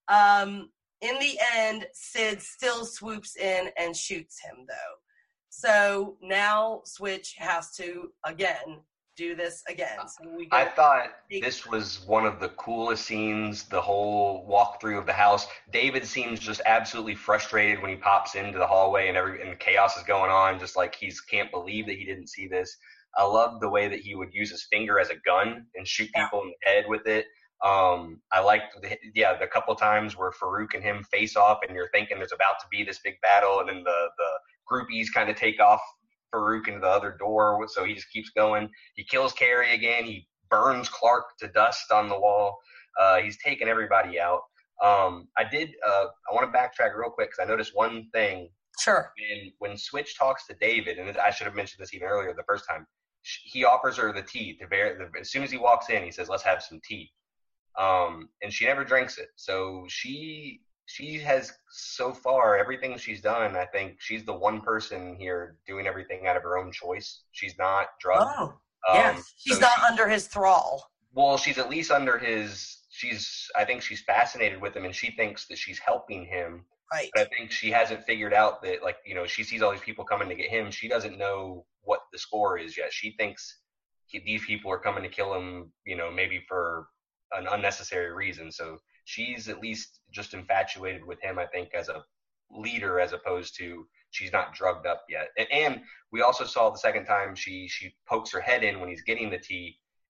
in the end, Sid still swoops in and shoots him, though. So now Switch has to, again, do this again. So I thought this was one of the coolest scenes, the whole walkthrough of the house. David seems just absolutely frustrated when he pops into the hallway and chaos is going on, just like he can't believe that he didn't see this. I love the way that he would use his finger as a gun and shoot people in the head with it. I liked the couple times where Farouk and him face off and you're thinking there's about to be this big battle, and then the groupies kind of take off Farouk into the other door, so he just keeps going. He kills Carrie again. He burns Clark to dust on the wall. He's taking everybody out. I want to backtrack real quick because I noticed one thing. Sure. When Switch talks to David, and I should have mentioned this even earlier the first time, he offers her the tea. As soon as he walks in, he says, let's have some tea. And she never drinks it. So she has, so far, everything she's done, I think she's the one person here doing everything out of her own choice. She's not drugged. Oh, yes. She's not under his thrall. Well, she's at least under his, I think she's fascinated with him, and she thinks that she's helping him. Right. But I think she hasn't figured out that, she sees all these people coming to get him. She doesn't know what the score is yet. She thinks these people are coming to kill him, maybe for an unnecessary reason. So she's at least just infatuated with him, I think, as a leader, as opposed to she's not drugged up yet. And we also saw the second time she pokes her head in when he's getting the tea,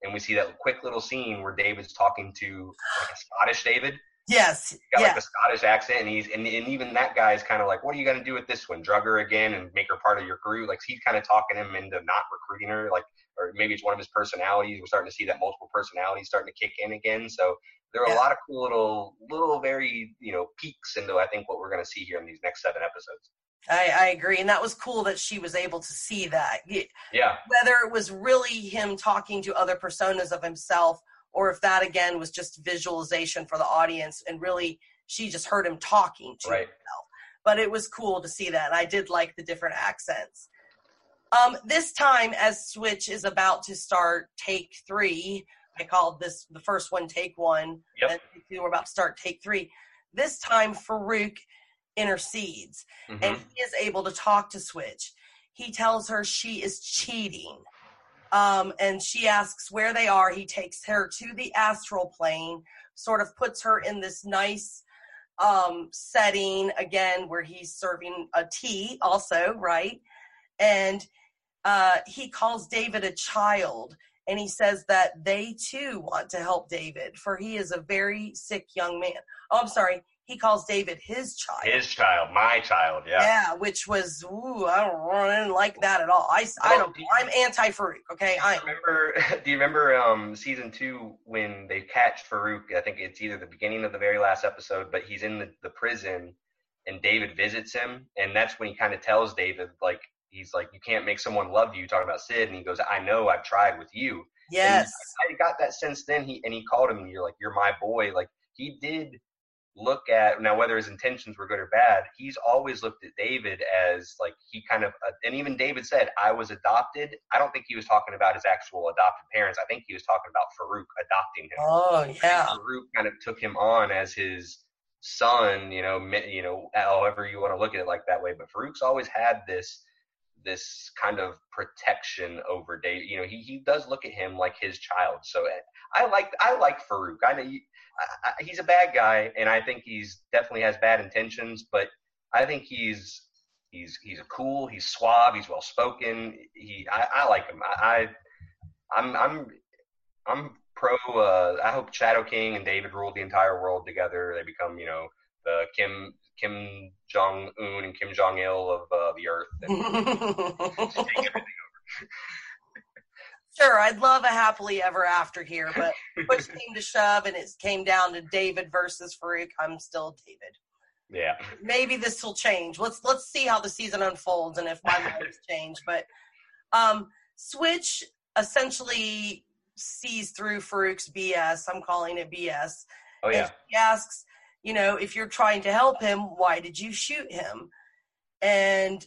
and we see that quick little scene where David's talking to like a Scottish David. Yes. He's got like the Scottish accent, and even that guy is kind of like, what are you going to do with this one? Drug her again and make her part of your crew? Like, he's kind of talking him into not recruiting her, like, or maybe it's one of his personalities. We're starting to see that multiple personalities starting to kick in again. So there are a lot of cool little very, peeks into, I think, what we're going to see here in these next 7 episodes. I agree. And that was cool that she was able to see that. Yeah. Whether it was really him talking to other personas of himself, or if that, again, was just visualization for the audience, and really she just heard him talking to himself. But it was cool to see that. And I did like the different accents. This time, as Switch is about to start take 3, I called this the first one take 1, and we're about to start take 3. This time, Farouk intercedes, and he is able to talk to Switch. He tells her she is cheating. And she asks where they are. He takes her to the astral plane, sort of puts her in this nice setting, again, where he's serving a tea also, right? And he calls David a child, and he says that they, too, want to help David, for he is a very sick young man. Oh, I'm sorry. He calls David his child. His child, my child, yeah. Yeah, which was, I didn't like that at all. I'm anti-Farouk, okay? Do you remember season 2 when they catch Farouk? I think it's either the beginning of the very last episode, but he's in the prison, and David visits him, and that's when he kind of tells David, like, he's like, you can't make someone love you, talking about Sid, and he goes, I know, I've tried with you. Yes. I got that sense then, he called him, and you're like, you're my boy. Like, he did look at, now whether his intentions were good or bad, he's always looked at David as like, he kind of, and even David said, I was adopted. I don't think he was talking about his actual adopted parents. I think he was talking about Farouk adopting him. Oh, yeah. Farouk kind of took him on as his son, however you want to look at it like that way. But Farouk's always had this kind of protection over David. He does look at him like his child. So I like Farouk. I know he's a bad guy, and I think he's definitely has bad intentions, but I think he's cool, he's suave, he's well spoken. I like him. I'm pro. I hope Shadow King and David rule the entire world together. They become, the Kim Jong Un and Kim Jong Il of the Earth, and just take everything over. Sure, I'd love a happily ever after here, but push came to shove, and it came down to David versus Farouk. I'm still David. Yeah. Maybe this will change. Let's see how the season unfolds and if my mind's changed. But Switch essentially sees through Farouk's BS. I'm calling it BS. Oh, yeah. And she asks, if you're trying to help him, why did you shoot him? And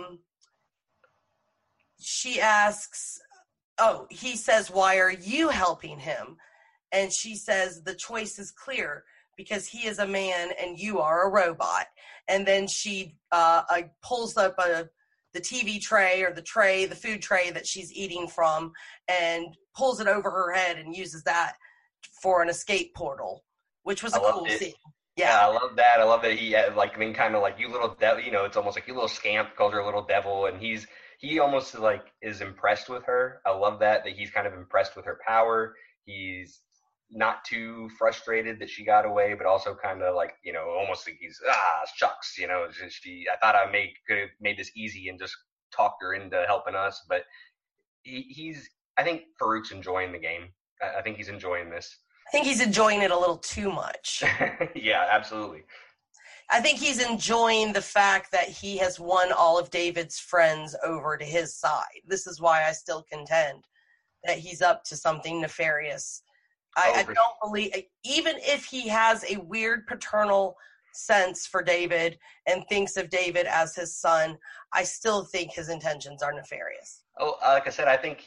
she asks, he says, why are you helping him? And she says, the choice is clear, because he is a man and you are a robot. And then she pulls up the TV tray, or the food tray that she's eating from, and pulls it over her head and uses that for an escape portal, which was a cool scene. Yeah, I love that. I love that he had, kind of like, you little devil, it's almost like you little scamp, calls her a little devil, and he almost is impressed with her. I love that he's kind of impressed with her power. He's not too frustrated that she got away, but also kind of almost like he's, shucks, I thought I could have made this easy and just talked her into helping us. But I think Farouk's enjoying the game. I think he's enjoying this. I think he's enjoying it a little too much. Yeah, absolutely. I think he's enjoying the fact that he has won all of David's friends over to his side. This is why I still contend that he's up to something nefarious. I don't believe, even if he has a weird paternal sense for David and thinks of David as his son, I still think his intentions are nefarious. Oh, like I said, I think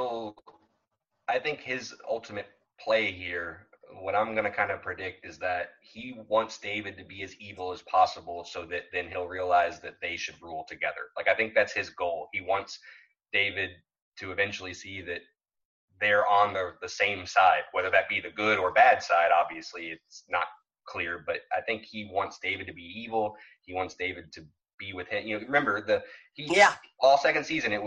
his ultimate play here, what I'm going to kind of predict, is that he wants David to be as evil as possible, so that then he'll realize that they should rule together. I think that's his goal. He wants David to eventually see that they're on the same side, whether that be the good or bad side. Obviously, it's not clear, but I think he wants David to be evil. He wants David to be with him. Remember all second season, it was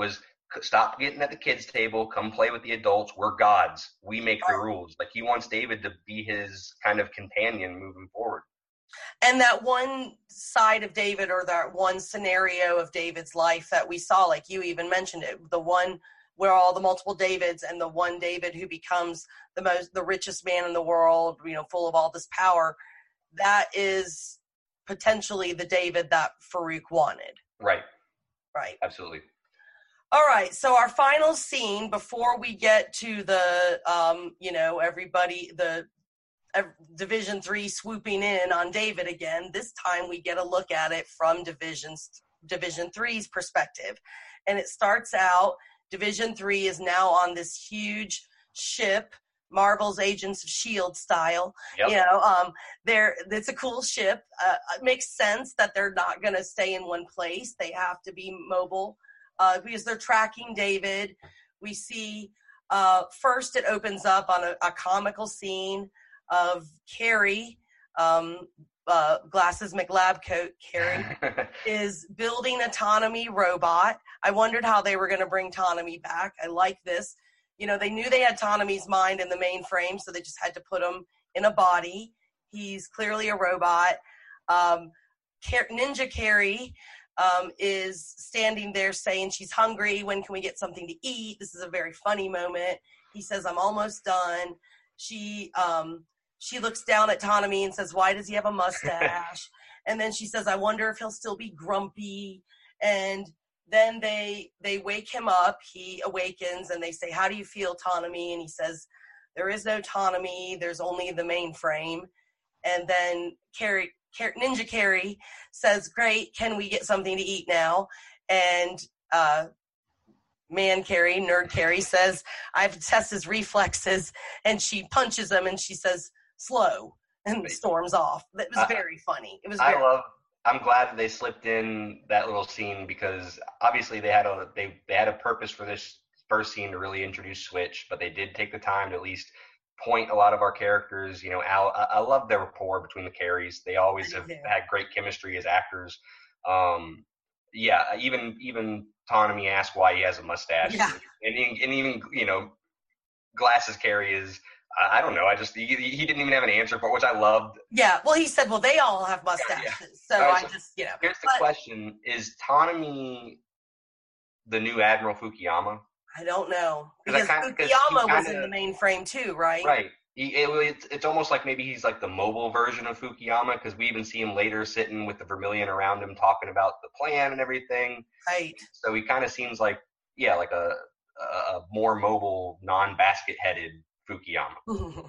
stop getting at the kids' table. Come play with the adults. We're gods. We make the rules. Like, he wants David to be his kind of companion moving forward. And that one side of David, or that one scenario of David's life that we saw, like you even mentioned it, the one where all the multiple Davids, and the one David who becomes the richest man in the world, full of all this power, that is potentially the David that Farouk wanted. Right. Absolutely. All right. So our final scene before we get to the, everybody, the Division 3 swooping in on David again. This time we get a look at it from Division 3's perspective. And it starts out, Division 3 is now on this huge ship, Marvel's Agents of S.H.I.E.L.D. style. Yep. It's a cool ship. It makes sense that they're not going to stay in one place. They have to be mobile because they're tracking David. We see first it opens up on a comical scene of Carrie, Glasses McLab coat, Carrie, is building a Autonomy robot. I wondered how they were going to bring Autonomy back. I like this. They knew they had Autonomy's mind in the mainframe, so they just had to put him in a body. He's clearly a robot. Ninja Carrie is standing there saying she's hungry. When can we get something to eat? This is a very funny moment. He says, I'm almost done. She looks down at Autonomy and says, why does he have a mustache? And then she says, I wonder if he'll still be grumpy. And then they wake him up. He awakens and they say, how do you feel, Autonomy? And he says, there is no Autonomy. There's only the mainframe. And then Ninja Carrie says, great, can we get something to eat now? And Nerd Carrie says, I have to test his reflexes. And she punches him and she says, slow, and storms off. That was very funny. It was. I'm glad that they slipped in that little scene, because obviously they had a purpose for this first scene to really introduce Switch, but they did take the time to at least point a lot of our characters. I love their rapport between the Carries. They always have had great chemistry as actors. Even Autonomy asked why he has a mustache, and even Glasses Carrie is. I don't know. He didn't even have an answer for it, which I loved. Yeah. Well, he said, well, they all have mustaches. Yeah. So Here's the question. Is Autonomy the new Admiral Fukuyama? I don't know. Because Fukuyama was in the mainframe too, right? Right. It's almost like maybe he's like the mobile version of Fukuyama, because we even see him later sitting with the Vermilion around him talking about the plan and everything. Right. So he kind of seems like a more mobile, non-basket-headed Fukuyama.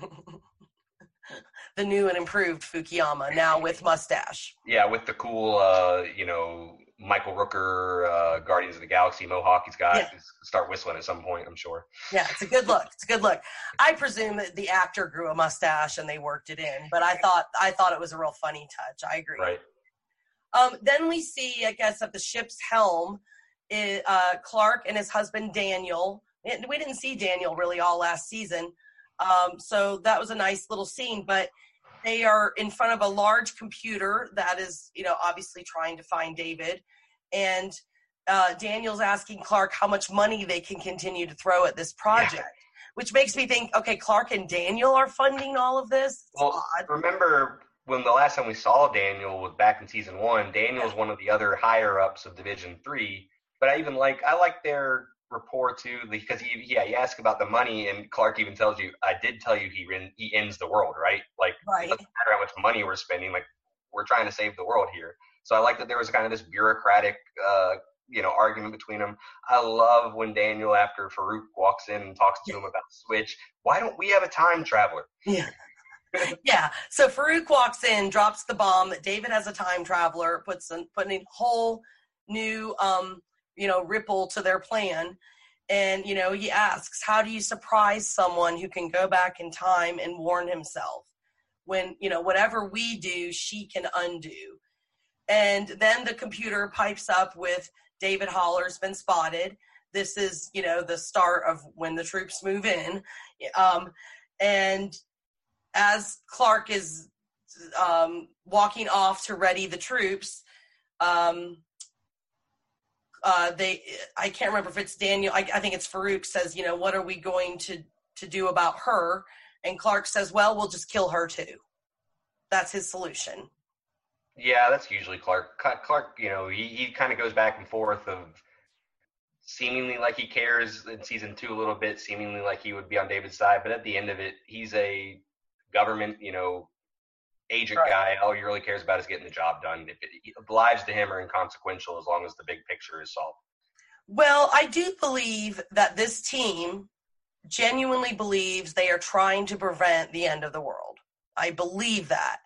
The new and improved Fukuyama, now with mustache. Yeah, with the cool, Michael Rooker, Guardians of the Galaxy mohawk he's got. Yeah. Start whistling at some point, I'm sure. Yeah, it's a good look. I presume that the actor grew a mustache and they worked it in, but I thought it was a real funny touch. I agree. Right. Then we see, I guess, at the ship's helm, Clark and his husband Daniel. We didn't see Daniel really all last season. So that was a nice little scene, but they are in front of a large computer that is, obviously trying to find David. And Daniel's asking Clark how much money they can continue to throw at this project, which makes me think, okay, Clark and Daniel are funding all of this? It's odd. Remember when the last time we saw Daniel was back in season 1, Daniel's one of the other higher ups of Division 3, but I like their rapport too, because he asked about the money, and Clark even tells you, I did tell you he ends the world, right? Like, It doesn't matter how much money we're spending, like, we're trying to save the world here. So I like that there was kind of this bureaucratic argument between them. I love when Daniel, after Farouk walks in and talks to him about Switch, why don't we have a time traveler? Yeah. Yeah, so Farouk walks in, drops the bomb that David has a time traveler, putting a whole new ripple to their plan. And, he asks, how do you surprise someone who can go back in time and warn himself when, whatever we do, she can undo? And then the computer pipes up with David Haller's been spotted. This is, the start of when the troops move in. And as Clark is walking off to ready the troops, I can't remember if it's Daniel. I think it's Farouk says, what are we going to do about her? And Clark says, well, we'll just kill her too. That's his solution. Yeah, that's usually Clark. Clark, he kind of goes back and forth of seemingly like he cares in season 2 a little bit, seemingly like he would be on David's side. But at the end of it, he's a government, agent guy. All he really cares about is getting the job done. Lives to him are inconsequential as long as the big picture is solved. Well, I do believe that this team genuinely believes they are trying to prevent the end of the world. I believe that.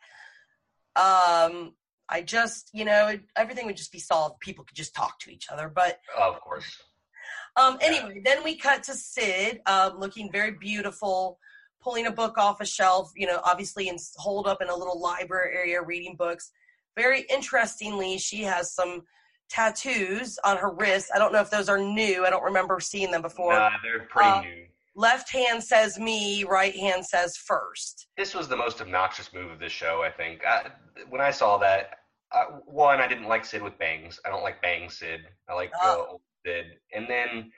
I just, everything would just be solved. People could just talk to each other. But of course. Anyway, then we cut to Sid, looking very beautiful, pulling a book off a shelf, obviously holed up in a little library area reading books. Very interestingly, she has some tattoos on her wrist. I don't know if those are new. I don't remember seeing them before. Nah, they're pretty new. Left hand says me, right hand says first. This was the most obnoxious move of this show, I think. When I saw that, one, I didn't like Sid with bangs. I don't like bang Sid. I like old Sid. And then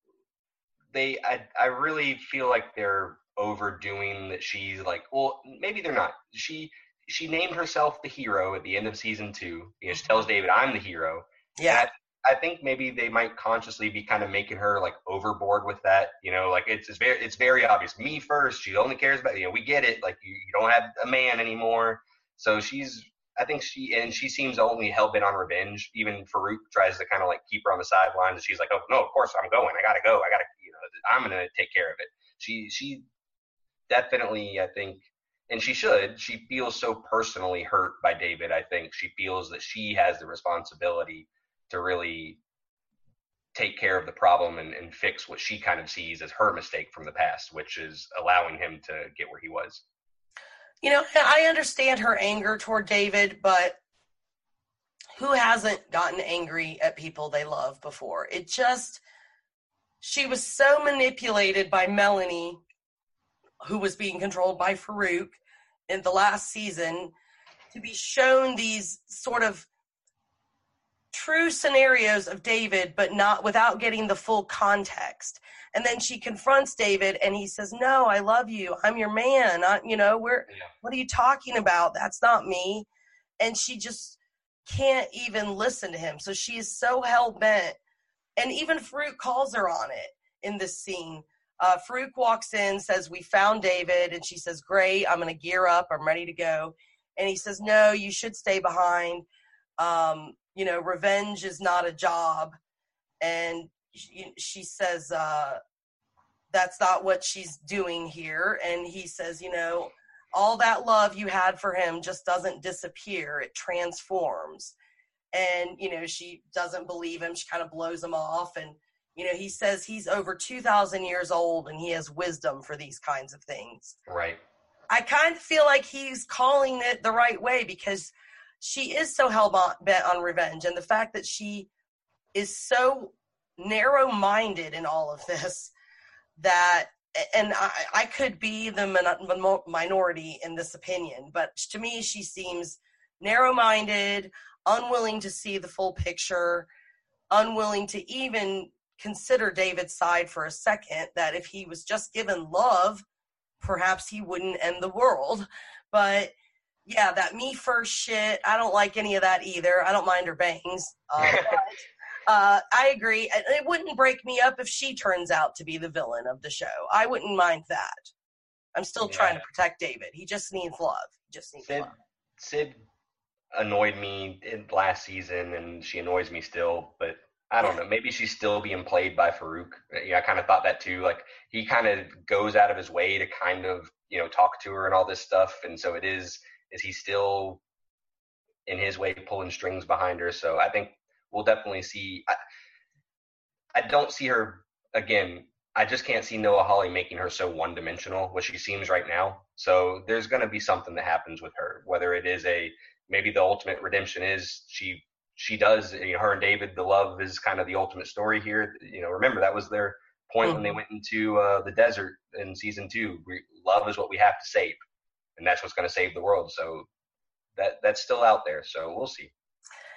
I really feel like they're overdoing that. She's like, well, maybe they're not. She named herself the hero at the end of season 2. She tells David, I'm the hero. Yeah. I think maybe they might consciously be kind of making her like overboard with that, like it's very obvious. Me first. She only cares about, we get it. Like you don't have a man anymore. So she seems only hell bent on revenge. Even Farouk tries to kind of like keep her on the sidelines. And she's like, oh no, of course I'm going. I gotta go. I'm going to take care of it. She definitely, I think, and she feels so personally hurt by David. I think she feels that she has the responsibility to really take care of the problem and fix what she kind of sees as her mistake from the past, which is allowing him to get where he was. I understand her anger toward David, but who hasn't gotten angry at people they love before? She was so manipulated by Melanie, who was being controlled by Farouk in the last season, to be shown these sort of true scenarios of David, but not without getting the full context. And then she confronts David and he says, no, I love you. I'm your man. What are you talking about? That's not me. And she just can't even listen to him. So she is so hell-bent. And even Farouk calls her on it in this scene. Farouk walks in, says, we found David. And she says, great, I'm going to gear up. I'm ready to go. And he says, no, you should stay behind. Revenge is not a job. And she says, that's not what she's doing here. And he says, all that love you had for him just doesn't disappear. It transforms. And, she doesn't believe him. She kind of blows him off. And, he says he's over 2,000 years old and he has wisdom for these kinds of things. Right. I kind of feel like he's calling it the right way because she is so hell-bent on revenge. And the fact that she is so narrow-minded in all of this that, and I could be the minority in this opinion, but to me she seems narrow-minded, unwilling to see the full picture, unwilling to even consider David's side for a second, that if he was just given love, perhaps he wouldn't end the world. But yeah, that me first shit, I don't like any of that either. I don't mind her bangs. I agree. It wouldn't break me up if she turns out to be the villain of the show. I wouldn't mind that. I'm still trying to protect David. He just needs love. Sid annoyed me in last season, and she annoys me still, but I don't know. Maybe she's still being played by Farouk. I kind of thought that too. Like, he kind of goes out of his way to kind of, talk to her and all this stuff. And so is he still in his way pulling strings behind her? So I think we'll definitely see. I don't see her again. I just can't see Noah Hawley making her so one-dimensional, what she seems right now. So there's going to be something that happens with her, whether it is maybe the ultimate redemption is she does, her and David, the love is kind of the ultimate story here. Remember, that was their point when they went into the desert in season 2. Love is what we have to save, and that's what's going to save the world. So that's still out there. So we'll see.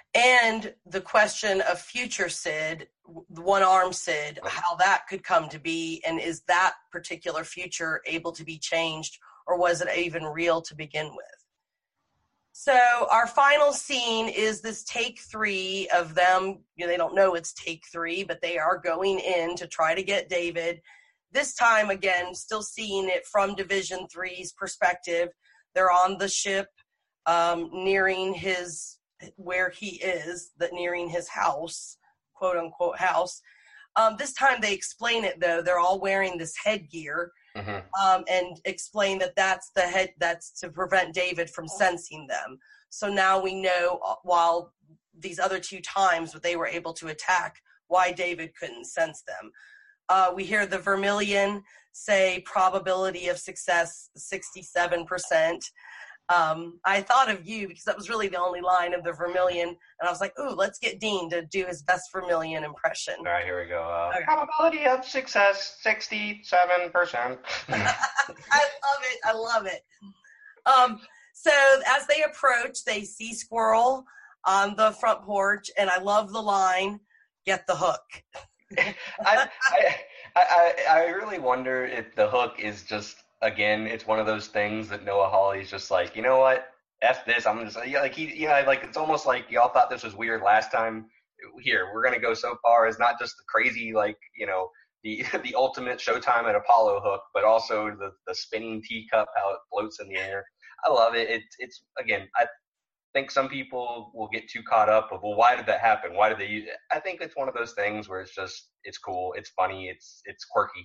And the question of future Sid, the one-armed Sid, how that could come to be, and is that particular future able to be changed, or was it even real to begin with? So our final scene is this take 3 of them. They don't know it's take 3, but they are going in to try to get David. This time, again, still seeing it from Division 3's perspective. They're on the ship, nearing where he is, nearing his house, quote unquote house. This time they explain it though. They're all wearing this headgear, and explain that that's to prevent David from sensing them. So now we know, while these other 2 times they were able to attack, why David couldn't sense them. We hear the Vermilion say probability of success 67%. I thought of you because that was really the only line of the Vermilion, and I was like, ooh, let's get Dean to do his best Vermilion impression. All right, here we go. Probability of success 67%. I love it. So as they approach, they see Squirrel on the front porch, and I love the line, "Get the hook." I really wonder if the hook is just, again, it's one of those things that Noah Hawley's just like, you know what, F this, I'm just like, it's almost like y'all thought this was weird last time. Here, we're gonna go so far as not just the crazy, the ultimate Showtime at Apollo hook, but also the spinning teacup, how it floats in the air. I love it. It's again, I think some people will get too caught up of, well, why did that happen? Why did they use it? I think it's one of those things where it's cool, it's funny, it's quirky,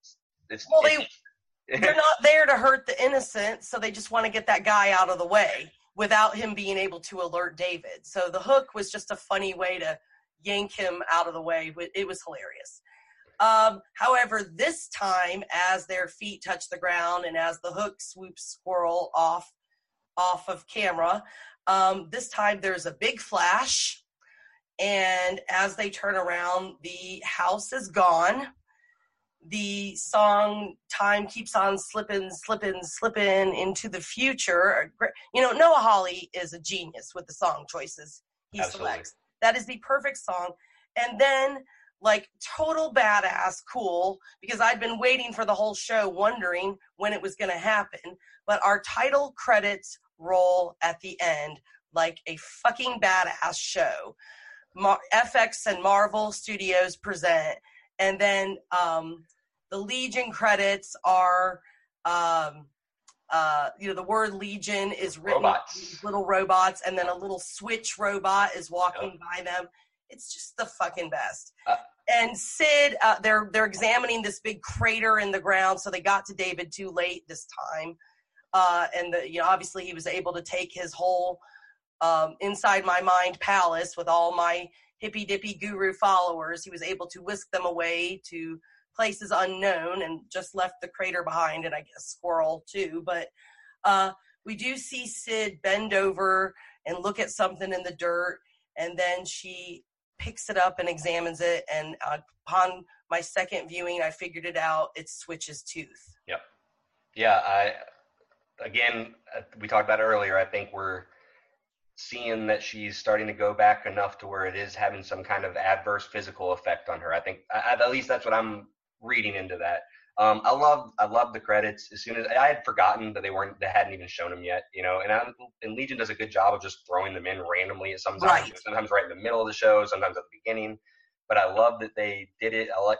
they're not there to hurt the innocent, so they just want to get that guy out of the way without him being able to alert David. So the hook was just a funny way to yank him out of the way. It was hilarious. However, this time, as their feet touch the ground and as the hook swoops Squirrel off of camera, this time there's a big flash, and as they turn around, the house is gone. The song "Time Keeps on Slipping into the Future." Noah Hawley is a genius with the song choices he selects. That is the perfect song. And then, total badass cool, because I'd been waiting for the whole show wondering when it was going to happen. But our title credits roll at the end like a fucking badass show. FX and Marvel Studios present. And then the Legion credits are, the word Legion is written with little robots, and then a little Switch robot is walking by them. It's just the fucking best. And Sid, they're examining this big crater in the ground, so they got to David too late this time. And obviously he was able to take his whole Inside My Mind palace with all my hippy dippy guru followers. He was able to whisk them away to places unknown and just left the crater behind, and I guess Squirrel too. But we do see Sid bend over and look at something in the dirt, and then she picks it up and examines it, and upon my second viewing, I figured it out. It's Switch's tooth. Yep. Yeah, we talked about it earlier. I think we're seeing that she's starting to go back enough to where it is having some kind of adverse physical effect on her. I think at least that's what I'm reading into that. I love the credits. As soon as I had forgotten that they hadn't even shown them yet, and Legion does a good job of just throwing them in randomly at sometimes, right. Sometimes right in the middle of the show, sometimes at the beginning. But I love that they did it. I like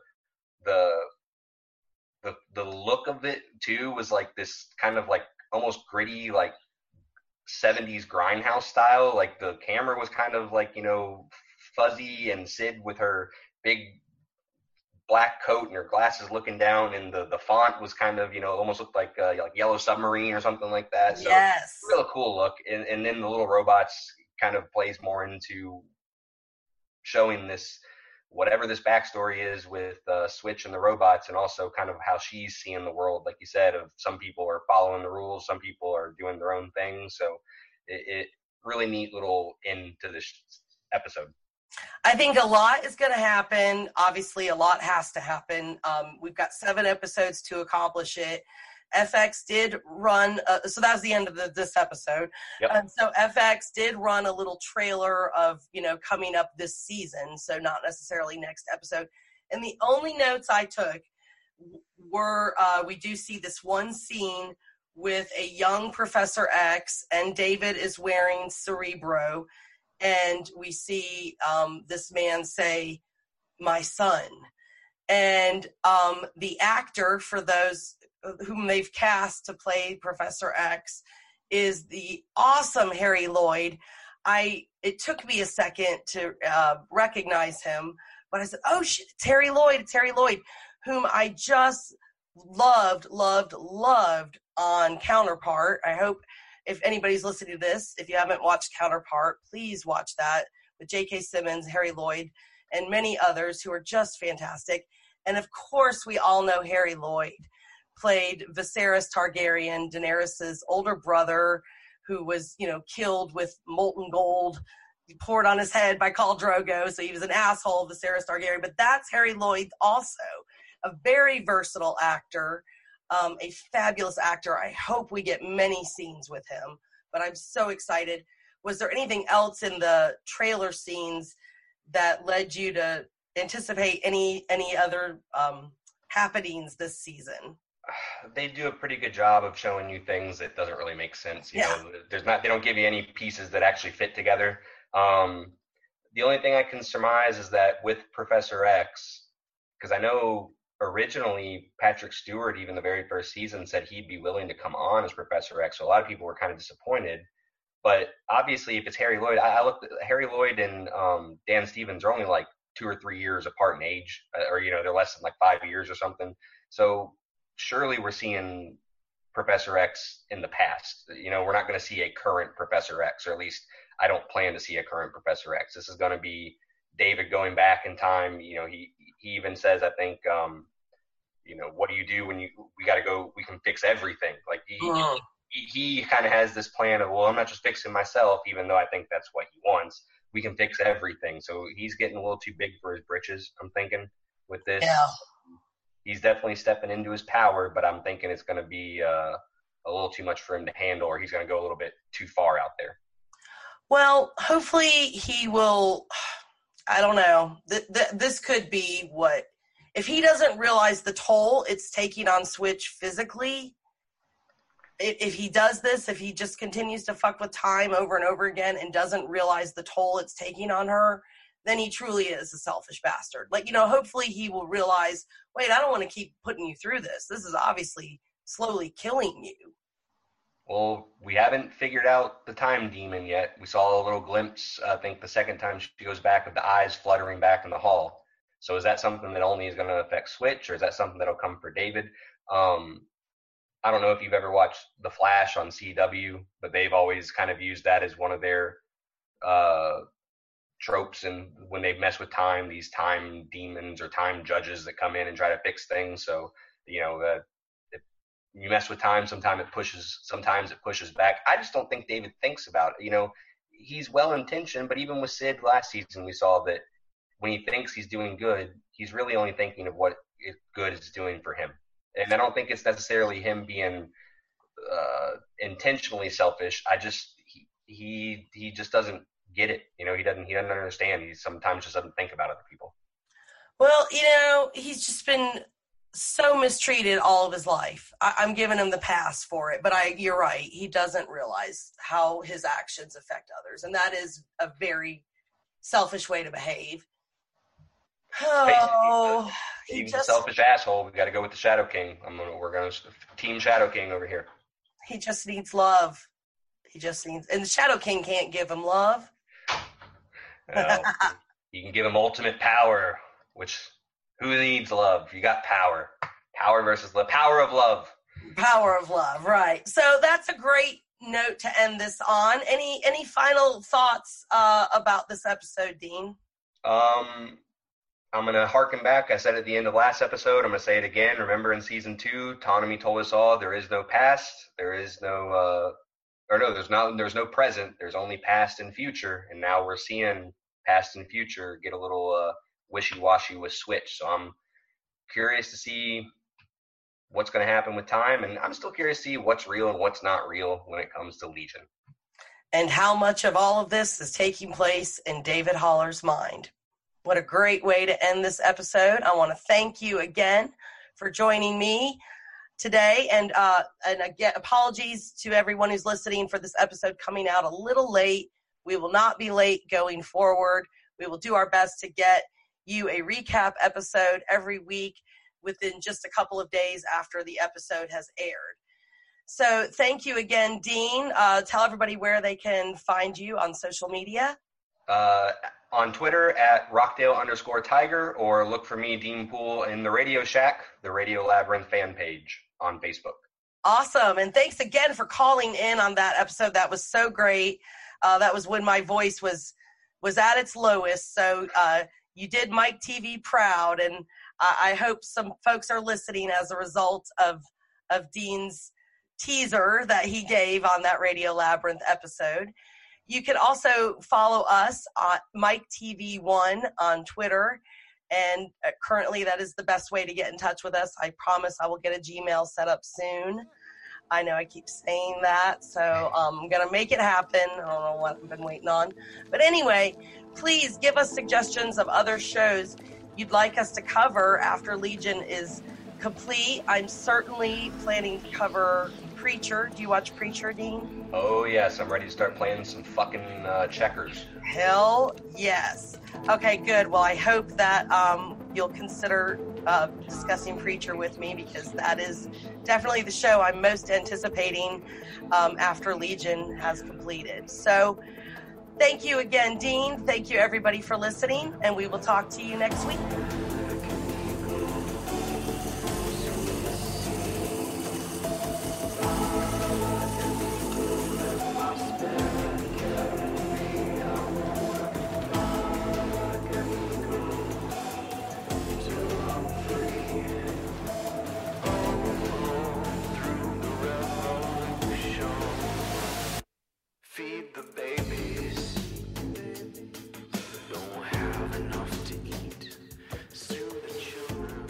the look of it too was like this kind of like almost gritty, like 70s grindhouse style. Like the camera was kind of like, fuzzy, and Sid with her big black coat and her glasses looking down, and the font was kind of, almost looked like Yellow Submarine or something like that. So yes. Real cool look. And then the little robots kind of plays more into showing this, whatever this backstory is with Switch and the robots, and also kind of how she's seeing the world, like you said, of some people are following the rules, some people are doing their own thing. So it really neat little end to this episode. I think a lot is going to happen. Obviously, a lot has to happen. We've got 7 episodes to accomplish it. FX did run, so that was the end of this episode. Yep. And so FX did run a little trailer of, coming up this season, so not necessarily next episode. And the only notes I took were, we do see this one scene with a young Professor X, and David is wearing Cerebro, and we see this man say, "My son." And the actor, for those whom they've cast to play Professor X, is the awesome Harry Lloyd. It took me a second to recognize him, but I said, "Oh shit, it's Harry Lloyd! It's Harry Lloyd," whom I just loved on Counterpart. I hope if anybody's listening to this, if you haven't watched Counterpart, please watch that with J.K. Simmons, Harry Lloyd, and many others who are just fantastic. And of course, we all know Harry Lloyd played Viserys Targaryen, Daenerys' older brother, who was, killed with molten gold poured on his head by Khal Drogo. So he was an asshole, Viserys Targaryen. But that's Harry Lloyd also, a very versatile actor, a fabulous actor. I hope we get many scenes with him, but I'm so excited. Was there anything else in the trailer scenes that led you to anticipate any other happenings this season? They do a pretty good job of showing you things that doesn't really make sense. You know, they don't give you any pieces that actually fit together. The only thing I can surmise is that with Professor X, because I know originally Patrick Stewart, even the very first season, said he'd be willing to come on as Professor X. So a lot of people were kind of disappointed. But obviously, if it's Harry Lloyd, I looked at Harry Lloyd and Dan Stevens are only like 2 or 3 years apart in age, or they're less than like 5 years or something. So surely we're seeing Professor X in the past. We're not going to see a current Professor X, or at least I don't plan to see a current Professor X. This is going to be David going back in time. He even says, I think, what do you do when we got to go? We can fix everything. Like he kind of has this plan of, well, I'm not just fixing myself, even though I think that's what he wants. We can fix everything. So he's getting a little too big for his britches, I'm thinking, with this. Yeah. He's definitely stepping into his power, but I'm thinking it's going to be a little too much for him to handle, or he's going to go a little bit too far out there. Well, hopefully he will. I don't know. This could be what, if he doesn't realize the toll it's taking on Switch physically. If he does this, if he just continues to fuck with time over and over again and doesn't realize the toll it's taking on her, then he truly is a selfish bastard. Hopefully he will realize, wait, I don't want to keep putting you through this. This is obviously slowly killing you. Well, we haven't figured out the time demon yet. We saw a little glimpse, I think the second time she goes back, of the eyes fluttering back in the hall. So is that something that only is going to affect Switch, or is that something that'll come for David? I don't know if you've ever watched The Flash on CW, but they've always kind of used that as one of their tropes. And when they mess with time, these time demons or time judges that come in and try to fix things. So, if you mess with time, sometimes it pushes back. I just don't think David thinks about it. He's well-intentioned, but even with Sid last season, we saw that when he thinks he's doing good, he's really only thinking of what good is doing for him. And I don't think it's necessarily him being intentionally selfish. He just doesn't get it. He doesn't understand. He sometimes just doesn't think about other people. Well, he's just been so mistreated all of his life. I'm giving him the pass for it, but you're right. He doesn't realize how his actions affect others, and that is a very selfish way to behave. Oh, he's a selfish asshole. We got to go with the Shadow King. We're going to team Shadow King over here. He just needs love. And the Shadow King can't give him love. You can give him ultimate power, who needs love? You got power. Power versus love. Power of love. Power of love, right. So that's a great note to end this on. Any final thoughts about this episode, Dean? I'm going to harken back. I said at the end of last episode, I'm going to say it again. Remember in season 2, Ptolemy told us all there is no past. There is no, there's no present. There's only past and future. And now we're seeing past and future get a little wishy-washy with Switch. So I'm curious to see what's going to happen with time, and I'm still curious to see what's real and what's not real when it comes to Legion. And how much of all of this is taking place in David Haller's mind. What a great way to end this episode. I want to thank you again for joining me today. And again, apologies to everyone who's listening for this episode coming out a little late. We will not be late going forward. We will do our best to get you a recap episode every week within just a couple of days after the episode has aired. So thank you again, Dean. Tell everybody where they can find you on social media. On Twitter at Rockdale_Tiger, or look for me, Dean Poole, in the Radio Shack, the Radio Labyrinth fan page on Facebook. Awesome. And thanks again for calling in on that episode. That was so great. That was when my voice was at its lowest. So you did Mike TV proud, and I hope some folks are listening as a result of Dean's teaser that he gave on that Radio Labyrinth episode. You can also follow us on Mike TV1 on Twitter, and currently that is the best way to get in touch with us. I promise I will get a Gmail set up soon. I know I keep saying that, so I'm going to make it happen. I don't know what I've been waiting on. But anyway, please give us suggestions of other shows you'd like us to cover after Legion is complete. I'm certainly planning to cover Preacher. Do you watch Preacher, Dean? Oh, yes. I'm ready to start playing some fucking checkers. Hell yes. Okay, good. Well, I hope that you'll consider discussing Preacher with me, because that is definitely the show I'm most anticipating after Legion has completed. So thank you again, Dean. Thank you, everybody, for listening, and we will talk to you next week. Feed the babies, don't have enough to eat. Soothe the children.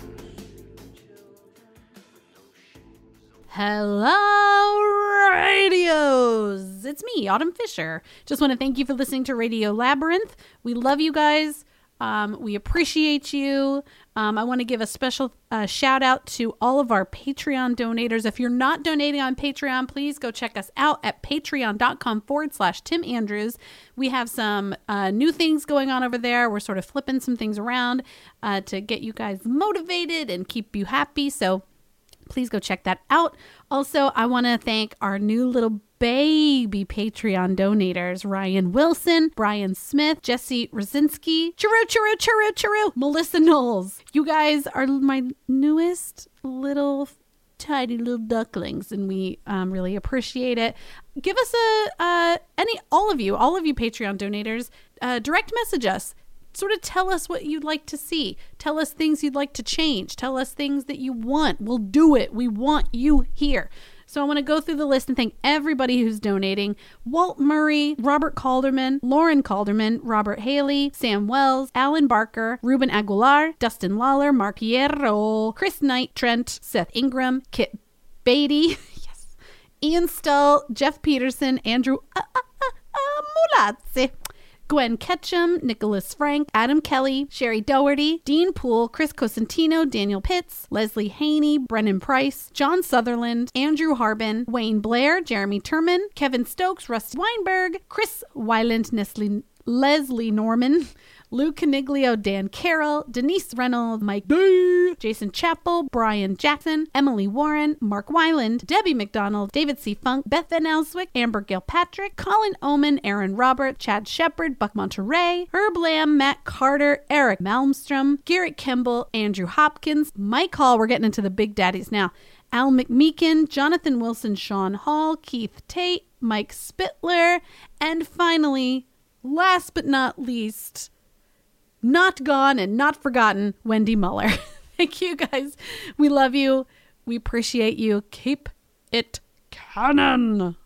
Hello, radios! It's me, Autumn Fisher. Just want to thank you for listening to Radio Labyrinth. We love you guys. We appreciate you. I want to give a special shout out to all of our Patreon donators. If you're not donating on Patreon, please go check us out at patreon.com/Tim Andrews. We have some new things going on over there. We're sort of flipping some things around to get you guys motivated and keep you happy. So please go check that out. Also, I want to thank our new little baby Patreon donators: Ryan Wilson, Brian Smith, Jesse Rosinski, Churu, Melissa Knowles. You guys are my newest little tiny little ducklings, and we really appreciate it. Give us all of you Patreon donators, direct message us. Sort of tell us what you'd like to see. Tell us things you'd like to change. Tell us things that you want. We'll do it. We want you here. So I want to go through the list and thank everybody who's donating: Walt Murray, Robert Calderman, Lauren Calderman, Robert Haley, Sam Wells, Alan Barker, Ruben Aguilar, Dustin Lawler, Mark Hierro, Chris Knight, Trent, Seth Ingram, Kit Beatty, yes, Ian Stull, Jeff Peterson, Andrew Mulazzi, Gwen Ketchum, Nicholas Frank, Adam Kelly, Sherry Doherty, Dean Poole, Chris Cosentino, Daniel Pitts, Leslie Haney, Brennan Price, John Sutherland, Andrew Harbin, Wayne Blair, Jeremy Turman, Kevin Stokes, Rusty Weinberg, Chris Weiland, Leslie Norman, Lou Caniglio, Dan Carroll, Denise Reynolds, Mike D, Jason Chappell, Brian Jackson, Emily Warren, Mark Weiland, Debbie McDonald, David C. Funk, Beth Van Elswick, Amber Gilpatrick, Colin Oman, Aaron Robert, Chad Shepard, Buck Monterey, Herb Lamb, Matt Carter, Eric Malmstrom, Garrett Kimball, Andrew Hopkins, Mike Hall, we're getting into the big daddies now, Al McMeekin, Jonathan Wilson, Sean Hall, Keith Tate, Mike Spittler, and finally, last but not least, not gone and not forgotten, Wendy Muller. Thank you, guys. We love you. We appreciate you. Keep it canon.